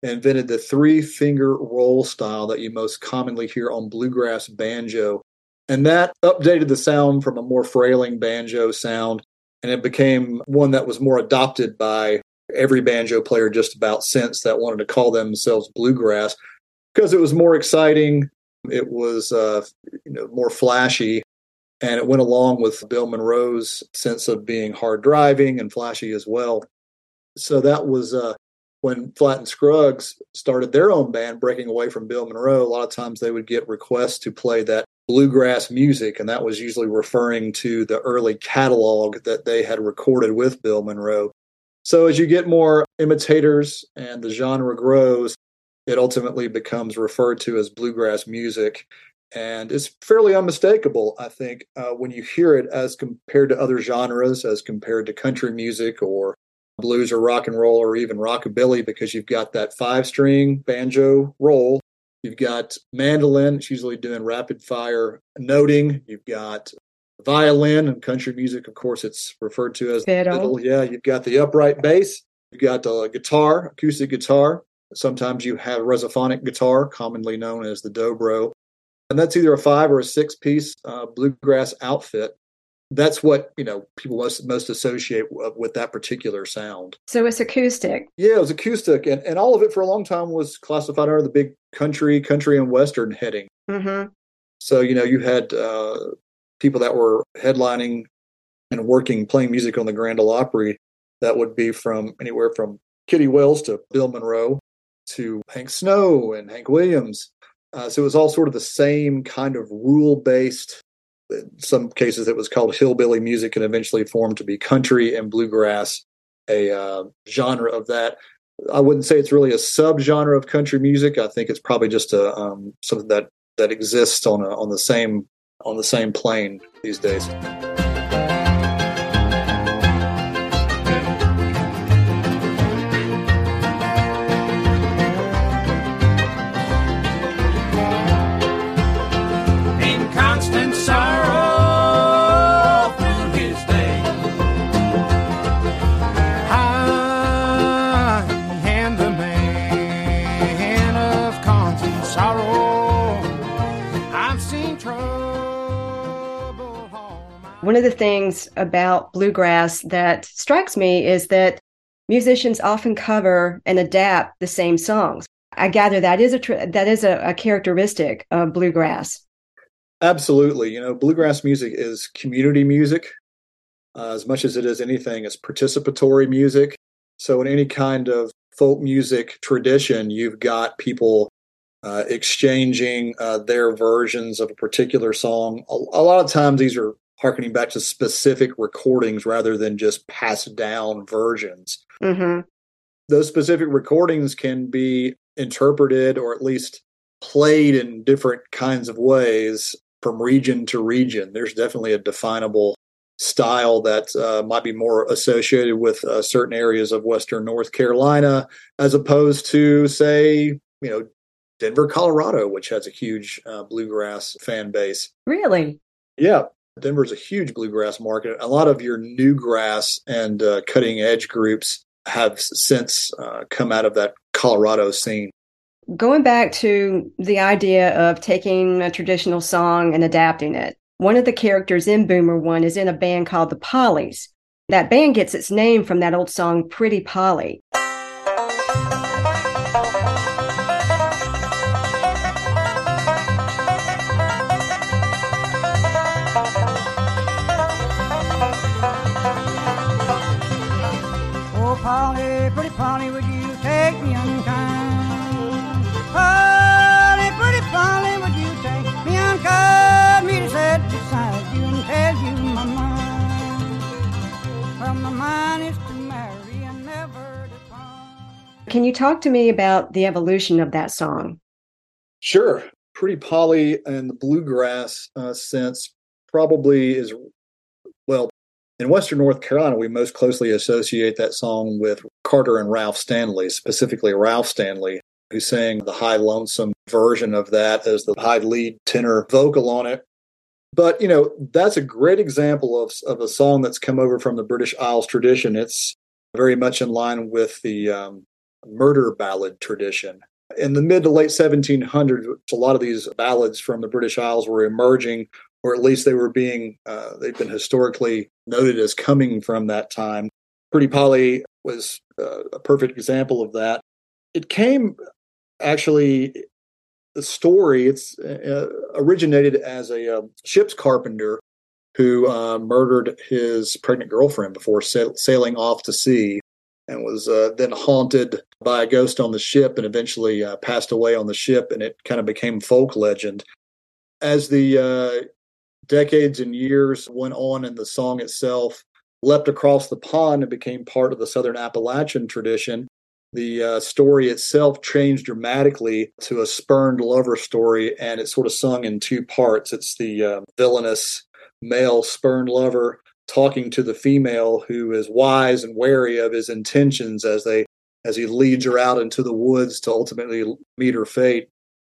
invented the three-finger roll style that you most commonly hear on bluegrass banjo. And that updated the sound from a more frailing banjo sound, and it became one that was more adopted by every banjo player just about since that wanted to call themselves bluegrass, because it was more exciting, it was uh, you know more flashy, and it went along with Bill Monroe's sense of being hard driving and flashy as well. So that was uh, when Flatt and Scruggs started their own band, breaking away from Bill Monroe. A lot of times they would get requests to play that bluegrass music, and that was usually referring to the early catalog that they had recorded with Bill Monroe. So as you get more imitators and the genre grows, it ultimately becomes referred to as bluegrass music. And it's fairly unmistakable, I think, uh, when you hear it as compared to other genres, as compared to country music or blues or rock and roll or even rockabilly, because you've got that five-string banjo roll. You've got mandolin, it's usually doing rapid fire noting. You've got violin and country music, of course, it's referred to as fiddle. fiddle. Yeah, you've got the upright bass. You've got the guitar, acoustic guitar. Sometimes you have resophonic guitar, commonly known as the dobro. And that's either a five or a six-piece uh, bluegrass outfit. That's what, you know, people most, most associate w- with that particular sound. So it's acoustic. Yeah, it was acoustic. And, and all of it for a long time was classified under the big country, country and western heading. Mm-hmm. So, you know, you had uh, people that were headlining and working, playing music on the Grand Ole Opry. That would be from anywhere from Kitty Wells to Bill Monroe to Hank Snow and Hank Williams. Uh, so it was all sort of the same kind of rule-based. In some cases, it was called hillbilly music and eventually formed to be country and bluegrass, a uh, genre of that. I wouldn't say it's really a subgenre of country music. I think it's probably just a um, something that, that exists on a, on the same on the same plane these days. One of the things about bluegrass that strikes me is that musicians often cover and adapt the same songs. I gather that is a tr- that is a, a characteristic of bluegrass. Absolutely. You know, bluegrass music is community music. Uh, as much as it is anything, it's participatory music. So in any kind of folk music tradition, you've got people uh, exchanging uh, their versions of a particular song. A, a lot of times these are harkening back to specific recordings rather than just passed down versions. Mm-hmm. Those specific recordings can be interpreted or at least played in different kinds of ways from region to region. There's definitely a definable style that uh, might be more associated with uh, certain areas of Western North Carolina, as opposed to, say, you know, Denver, Colorado, which has a huge uh, bluegrass fan base. Really? Yeah. Denver's a huge bluegrass market. A lot of your newgrass and uh, cutting edge groups have since uh, come out of that Colorado scene. Going back to the idea of taking a traditional song and adapting it, one of the characters in Boomer One is in a band called the Pollies. That band gets its name from that old song, Pretty Polly. Polly, pretty Polly, would you take me unkind? Polly, pretty Polly, would you take me unkind? Me to sit beside you and tell you my mind. Well, my mind is to marry and never depart. Can you talk to me about the evolution of that song? Sure. Pretty Polly and the bluegrass uh, sense probably is, well, in Western North Carolina, we most closely associate that song with Carter and Ralph Stanley, specifically Ralph Stanley, who sang the high lonesome version of that as the high lead tenor vocal on it. But, you know, that's a great example of, of a song that's come over from the British Isles tradition. It's very much in line with the um, murder ballad tradition. In the mid to late seventeen hundreds, a lot of these ballads from the British Isles were emerging, or at least they were being, uh, they've been historically noted as coming from that time. Pretty Polly was uh, a perfect example of that. It came, actually, the story, it's uh, originated as a uh, ship's carpenter who uh, murdered his pregnant girlfriend before sa- sailing off to sea, and was uh, then haunted by a ghost on the ship, and eventually uh, passed away on the ship, and it kind of became folk legend. As the uh, decades and years went on and the song itself leapt across the pond and became part of the Southern Appalachian tradition, the uh, story itself changed dramatically to a spurned lover story, and it's sort of sung in two parts. It's the uh, villainous male spurned lover talking to the female who is wise and wary of his intentions as they as he leads her out into the woods to ultimately meet her fate.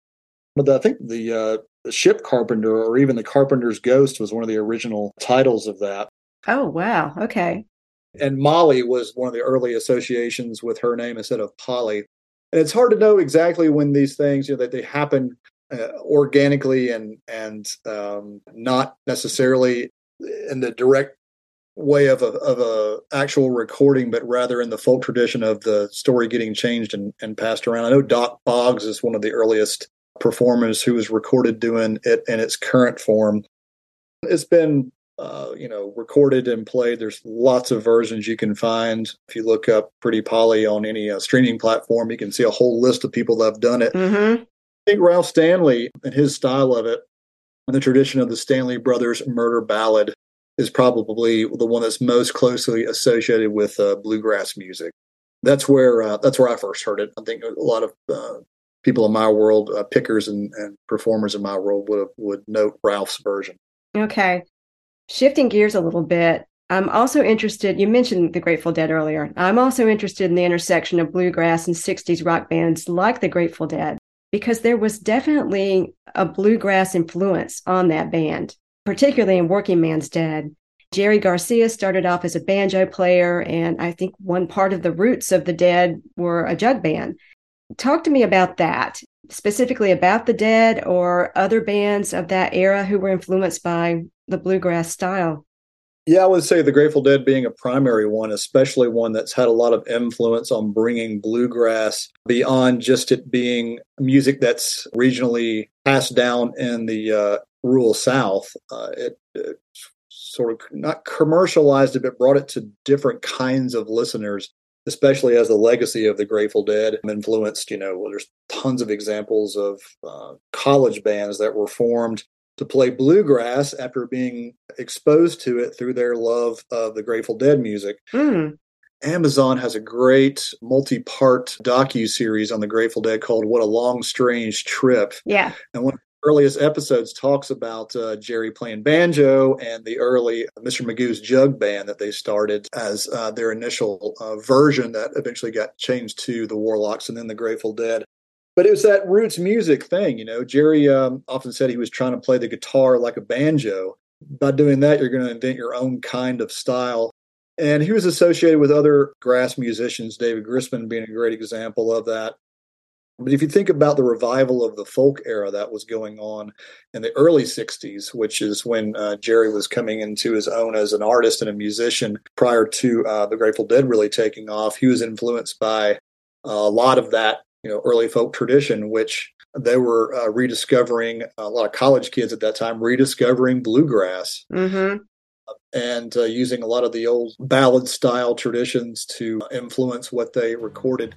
But I think the, uh, the ship carpenter, or even the carpenter's ghost, was one of the original titles of that. Oh, wow. Okay. And Molly was one of the early associations with her name instead of Polly. And it's hard to know exactly when these things, you know, that they happen uh, organically and and um, not necessarily in the direct way of a of a actual recording, but rather in the folk tradition of the story getting changed and, and passed around. I know Doc Boggs is one of the earliest performers who was recorded doing it in its current form. It's been Uh, you know, recorded and played. There's lots of versions you can find. If you look up Pretty Polly on any uh, streaming platform, you can see a whole list of people that have done it. Mm-hmm. I think Ralph Stanley and his style of it, and the tradition of the Stanley Brothers murder ballad, is probably the one that's most closely associated with uh, bluegrass music. That's where uh, that's where I first heard it. I think a lot of uh, people in my world, uh, pickers and, and performers in my world, would would note Ralph's version. Okay. Shifting gears a little bit, I'm also interested, you mentioned the Grateful Dead earlier. I'm also interested in the intersection of bluegrass and sixties rock bands like the Grateful Dead, because there was definitely a bluegrass influence on that band, particularly in Working Man's Dead. Jerry Garcia started off as a banjo player, and I think one part of the roots of the Dead were a jug band. Talk to me about that, specifically about the Dead or other bands of that era who were influenced by the bluegrass style. Yeah, I would say the Grateful Dead being a primary one, especially one that's had a lot of influence on bringing bluegrass beyond just it being music that's regionally passed down in the uh, rural South. Uh, it, it sort of not commercialized it, but brought it to different kinds of listeners, especially as the legacy of the Grateful Dead influenced, you know, well, there's tons of examples of uh, college bands that were formed to play bluegrass after being exposed to it through their love of the Grateful Dead music. Mm. Amazon has a great multi-part docu-series on the Grateful Dead called What a Long, Strange Trip. Yeah. And one of the earliest episodes talks about uh, Jerry playing banjo and the early Mister Magoo's Jug Band that they started as uh, their initial uh, version that eventually got changed to the Warlocks and then the Grateful Dead. But it was that roots music thing, you know. Jerry um, often said he was trying to play the guitar like a banjo. By doing that, you're going to invent your own kind of style. And he was associated with other grass musicians, David Grisman being a great example of that. But if you think about the revival of the folk era that was going on in the early sixties, which is when uh, Jerry was coming into his own as an artist and a musician prior to uh, the Grateful Dead really taking off, he was influenced by uh, a lot of that, you know, early folk tradition, which they were uh, rediscovering, a lot of college kids at that time, rediscovering bluegrass. Mm-hmm. And uh, using a lot of the old ballad style traditions to influence what they recorded.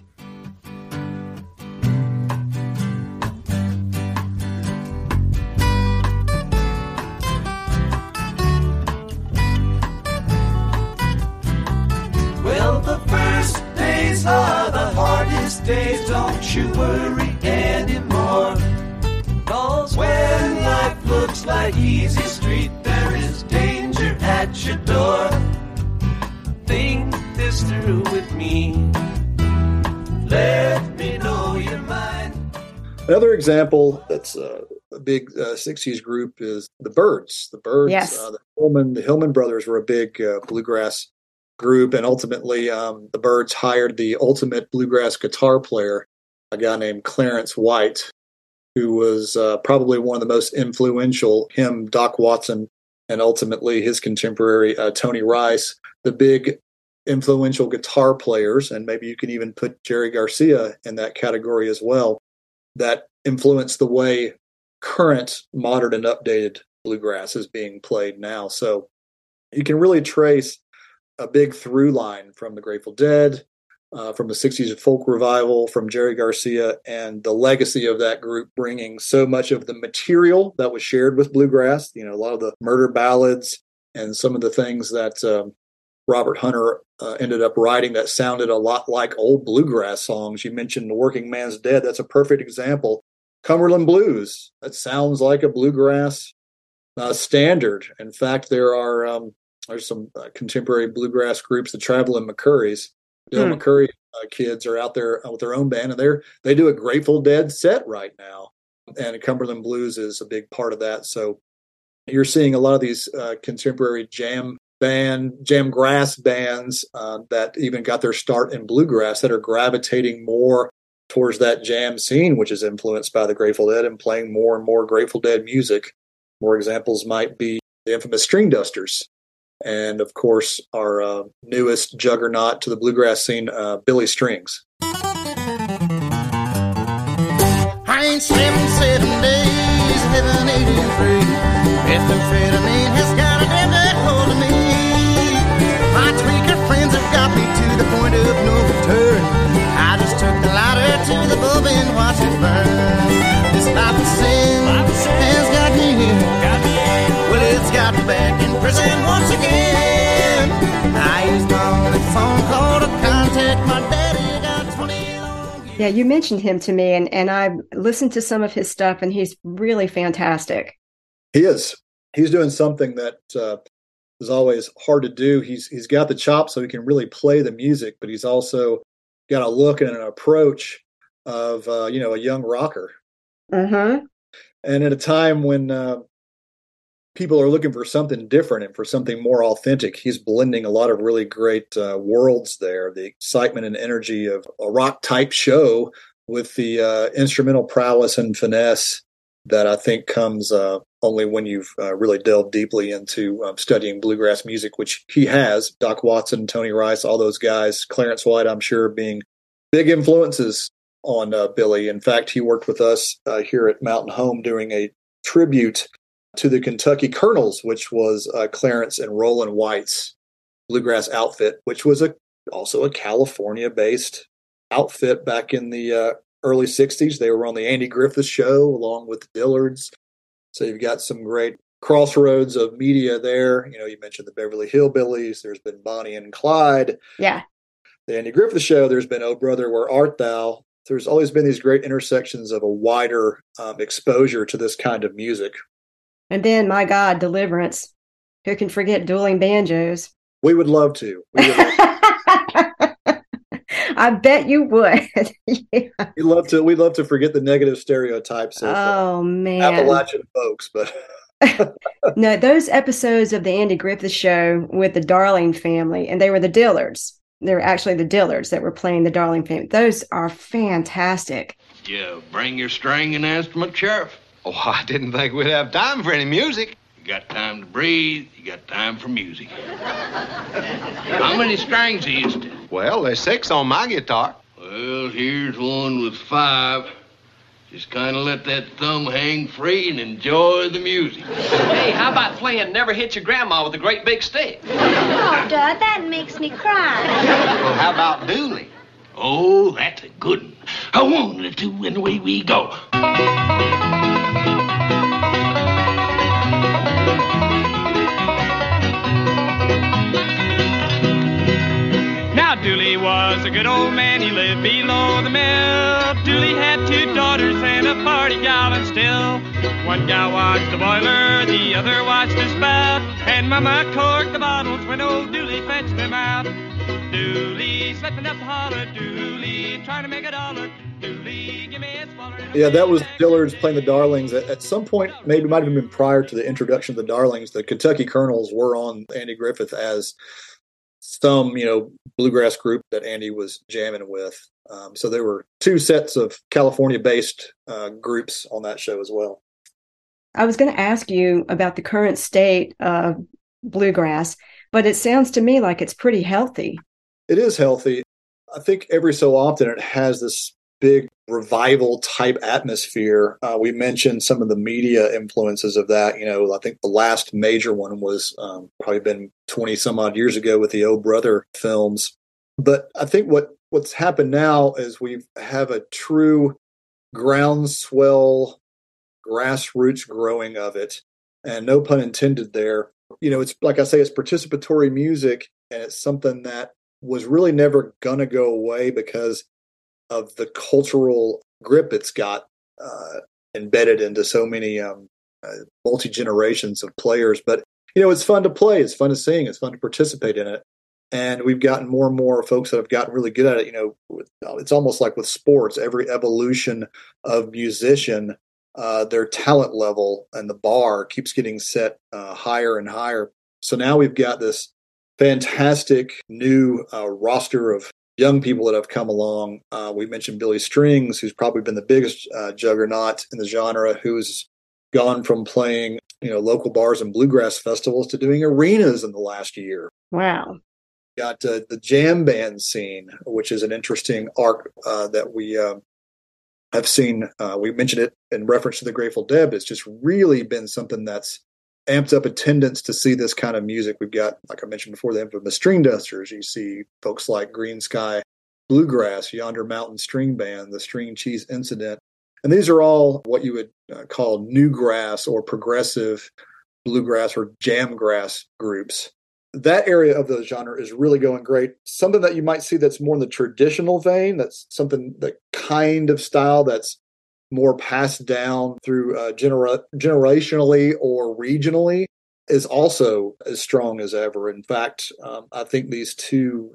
Well, the first days are the hardest days, don't you worry anymore. 'Cause when life looks like easy street, there is danger at your door. Think this through with me. Let me know your mind. Another example that's uh, a big uh, sixties group is the Byrds. The Byrds, yes. uh, the Hillman, the Hillman brothers were a big uh, bluegrass group. And ultimately, um, the Byrds hired the ultimate bluegrass guitar player, a guy named Clarence White, who was uh, probably one of the most influential, him, Doc Watson, and ultimately his contemporary, uh, Tony Rice, the big influential guitar players, and maybe you can even put Jerry Garcia in that category as well, that influenced the way current, modern, and updated bluegrass is being played now. So you can really trace a big through line from the Grateful Dead, uh, from the sixties folk revival, from Jerry Garcia, and the legacy of that group bringing so much of the material that was shared with bluegrass, you know, a lot of the murder ballads and some of the things that um, Robert Hunter uh, ended up writing that sounded a lot like old bluegrass songs. You mentioned The Working Man's Dead. That's a perfect example. Cumberland Blues. That sounds like a bluegrass uh, standard. In fact, there are um, there's some uh, contemporary bluegrass groups, the Traveling McCurries. Bill hmm. McCurry uh, kids are out there with their own band, and they're they do a Grateful Dead set right now. And Cumberland Blues is a big part of that. So you're seeing a lot of these uh, contemporary jam band, jam grass bands uh, that even got their start in bluegrass that are gravitating more towards that jam scene, which is influenced by the Grateful Dead and playing more and more Grateful Dead music. More examples might be the infamous String Dusters. And of course, our uh, newest juggernaut to the bluegrass scene, uh, Billy Strings. I ain't slept seven days, heaven eighty-three. Methamphetamine has got a damn good hold of me. My tweaker friends have got me to the point of no return. I just took the lighter to the bulb and watched it burn. This life of sin has got me here. Well, it's got me back in prison once again. I used my only phone call to contact my daddy. Got twenty long years. Yeah, you mentioned him to me, and, and I listened to some of his stuff, and he's really fantastic. He is. He's doing something that uh, is always hard to do. He's he's got the chops so he can really play the music, but he's also got a look and an approach of uh, you know a young rocker. Mm-hmm. And at a time when uh, people are looking for something different and for something more authentic, he's blending a lot of really great uh, worlds there. The excitement and energy of a rock type show with the uh, instrumental prowess and finesse that I think comes uh, only when you've uh, really delved deeply into um, studying bluegrass music, which he has. Doc Watson, Tony Rice, all those guys, Clarence White, I'm sure, being big influences on uh, Billy. In fact, he worked with us uh, here at Mountain Home doing a tribute to the Kentucky Colonels, which was uh, Clarence and Roland White's bluegrass outfit, which was a also a California-based outfit back in the uh, early sixties. They were on the Andy Griffith Show along with the Dillards. So you've got some great crossroads of media there. You know, you mentioned the Beverly Hillbillies. There's been Bonnie and Clyde. Yeah. The Andy Griffith Show. There's been Oh Brother, Where Art Thou? There's always been these great intersections of a wider um, exposure to this kind of music. And then, my God, Deliverance. Who can forget dueling banjos? We would love to. We would love to. I bet you would. Yeah. We love to. We love to forget the negative stereotypes of oh, uh, man. Appalachian folks, but no, those episodes of the Andy Griffith Show with the Darling family, and they were the Dillards. They were actually the Dillards that were playing the Darling family. Those are fantastic. Yeah, bring your string and instrument, Sheriff. Oh, I didn't think we'd have time for any music. You got time to breathe. You got time for music. How many strings is it? Well, there's six on my guitar. Well, here's one with five. Just kind of let that thumb hang free and enjoy the music. Hey, how about playing Never Hit Your Grandma with a great big stick? Oh, Dad, that makes me cry. Well, how about Dooley? Oh, that's a good one. A one, a two, and away we go. Now, Dooley was a good old man. He lived below the mill. Dooley had two daughters and a party gal, and still one gal watched the boiler, the other watched the spout, and Mama corked the bottles when old Dooley fetched them out. Dooley slipping up the holler, Dooley trying to make a dollar. Dooley, give me a smaller. Yeah, that was Dillards playing the Darlings. At, at some point, maybe it might have been prior to the introduction of the Darlings, the Kentucky Colonels were on Andy Griffith as some, you know, bluegrass group that Andy was jamming with. Um, so there were two sets of California-based uh, groups on that show as well. I was going to ask you about the current state of bluegrass, but it sounds to me like it's pretty healthy. It is healthy. I think every so often it has this big revival type atmosphere. Uh, we mentioned some of the media influences of that. You know, I think the last major one was um, probably been twenty some odd years ago with the Oh Brother films. But I think what, what's happened now is we have a true groundswell, grassroots growing of it. And no pun intended there. You know, it's like I say, it's participatory music, and it's something that was really never going to go away because of the cultural grip it's got uh, embedded into so many um, uh, multi-generations of players. But, you know, it's fun to play. It's fun to sing. It's fun to participate in it. And we've gotten more and more folks that have gotten really good at it. You know, with, uh, it's almost like with sports, every evolution of musician, uh, their talent level and the bar keeps getting set uh, higher and higher. So now we've got this fantastic new uh, roster of young people that have come along. Uh, we mentioned Billy Strings, who's probably been the biggest uh, juggernaut in the genre, who's gone from playing, you know, local bars and bluegrass festivals to doing arenas in the last year. Wow. Got uh, the jam band scene, which is an interesting arc uh, that we uh, have seen. Uh, we mentioned it in reference to the Grateful Dead, but it's just really been something that's amped up attendance to see this kind of music. We've got, like I mentioned before, the infamous String Dusters. You see folks like Green Sky Bluegrass, Yonder Mountain String Band, the String Cheese Incident. And these are all what you would uh, call newgrass or progressive bluegrass or jamgrass groups. That area of the genre is really going great. Something that you might see that's more in the traditional vein, that's something, that kind of style that's more passed down through uh, genera- generationally or regionally, is also as strong as ever. In fact, um, I think these two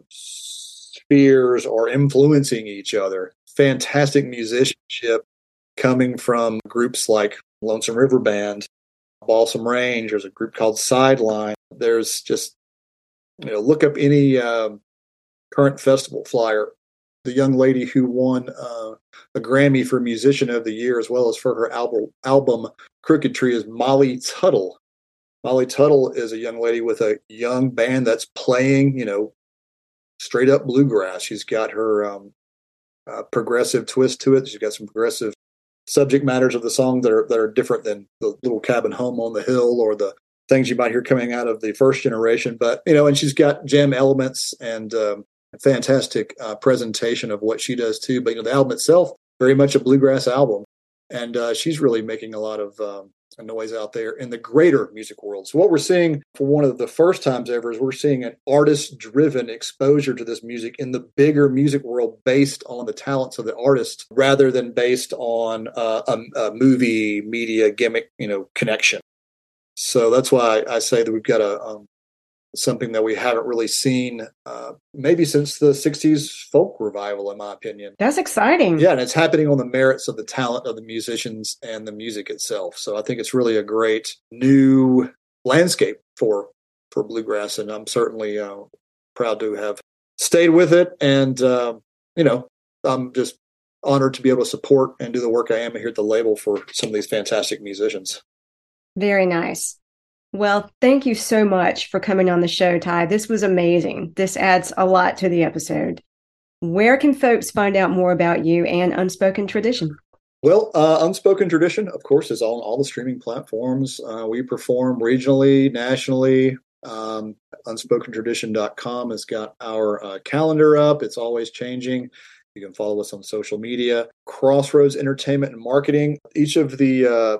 spheres are influencing each other. Fantastic musicianship coming from groups like Lonesome River Band, Balsam Range. There's a group called Sideline. There's just, you know, look up any uh, current festival flyer. The young lady who won uh, a Grammy for Musician of the Year, as well as for her album, album Crooked Tree, is Molly Tuttle. Molly Tuttle is a young lady with a young band that's playing, you know, straight up bluegrass. She's got her um, uh, progressive twist to it. She's got some progressive subject matters of the song that are that are different than the Little Cabin Home on the Hill or the things you might hear coming out of the first generation. But, you know, and she's got jam elements and um, a fantastic uh, presentation of what she does too. But, you know, the album itself, very much a bluegrass album. And uh, she's really making a lot of um, noise out there in the greater music world. So what we're seeing for one of the first times ever is we're seeing an artist-driven exposure to this music in the bigger music world based on the talents of the artist rather than based on uh, a, a movie media gimmick, you know, connection. So that's why I say that we've got a um, something that we haven't really seen uh, maybe since the sixties folk revival, in my opinion. That's exciting. Yeah, and it's happening on the merits of the talent of the musicians and the music itself. So I think it's really a great new landscape for for bluegrass, and I'm certainly uh, proud to have stayed with it. And, uh, you know, I'm just honored to be able to support and do the work I am here at the label for some of these fantastic musicians. Very nice. Well, thank you so much for coming on the show, Ty. This was amazing. This adds a lot to the episode. Where can folks find out more about you and Unspoken Tradition? Well, uh, Unspoken Tradition, of course, is on all the streaming platforms. Uh, we perform regionally, nationally. Um, unspoken tradition dot com has got our uh, calendar up. It's always changing. You can follow us on social media. Crossroads Entertainment and Marketing. Each of the uh,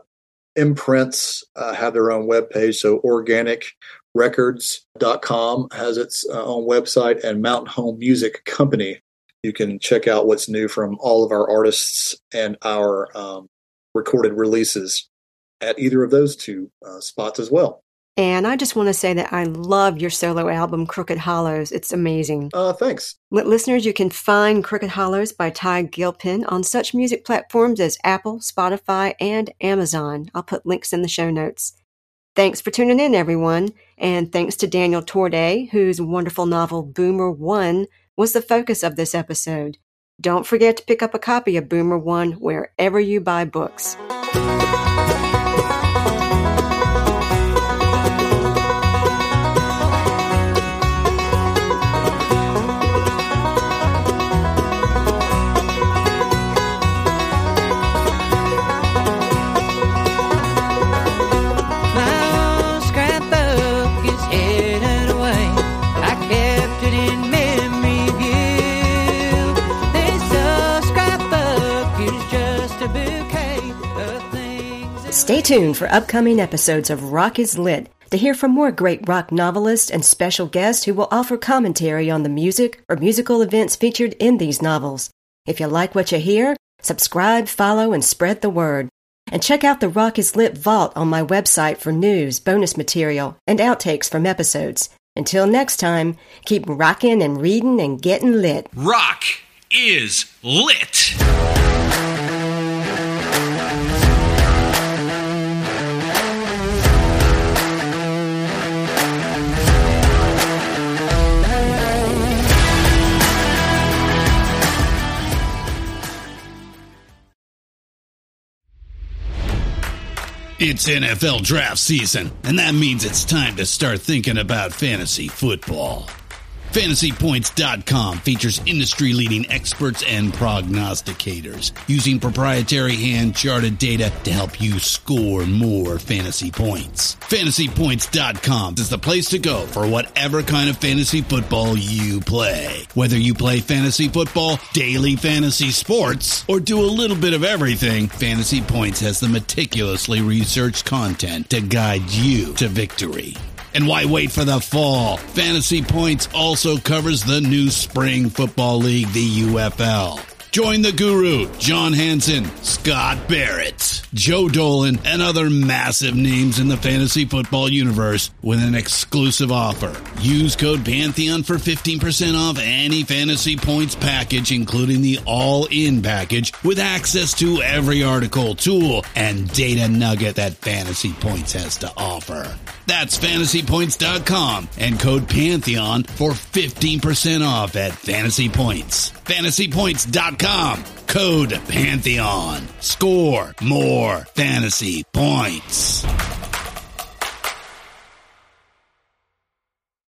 imprints uh, have their own webpage. So organic records dot com has its uh, own website, and Mountain Home Music Company. You can check out what's new from all of our artists and our um, recorded releases at either of those two uh, spots as well. And I just want to say that I love your solo album, Crooked Hollows. It's amazing. Uh, thanks. L- listeners, you can find Crooked Hollows by Ty Gilpin on such music platforms as Apple, Spotify, and Amazon. I'll put links in the show notes. Thanks for tuning in, everyone, and thanks to Daniel Torday, whose wonderful novel Boomer One was the focus of this episode. Don't forget to pick up a copy of Boomer One wherever you buy books. Stay tuned for upcoming episodes of Rock is Lit to hear from more great rock novelists and special guests who will offer commentary on the music or musical events featured in these novels. If you like what you hear, subscribe, follow, and spread the word. And check out the Rock is Lit Vault on my website for news, bonus material, and outtakes from episodes. Until next time, keep rocking and reading and getting lit. Rock is lit. It's N F L draft season, and that means it's time to start thinking about fantasy football. Fantasy Points dot com features industry-leading experts and prognosticators using proprietary hand-charted data to help you score more fantasy points. Fantasy Points dot com is the place to go for whatever kind of fantasy football you play. Whether you play fantasy football, daily fantasy sports, or do a little bit of everything, Fantasy Points has the meticulously researched content to guide you to victory. And why wait for the fall? Fantasy Points also covers the new spring football league, the U F L. Join the guru, John Hansen, Scott Barrett, Joe Dolan, and other massive names in the fantasy football universe with an exclusive offer. Use code Pantheon for fifteen percent off any Fantasy Points package, including the all-in package, with access to every article, tool, and data nugget that Fantasy Points has to offer. That's Fantasy Points dot com and code Pantheon for fifteen percent off at Fantasy Points. Fantasy Points dot com, code Pantheon. Score more fantasy points.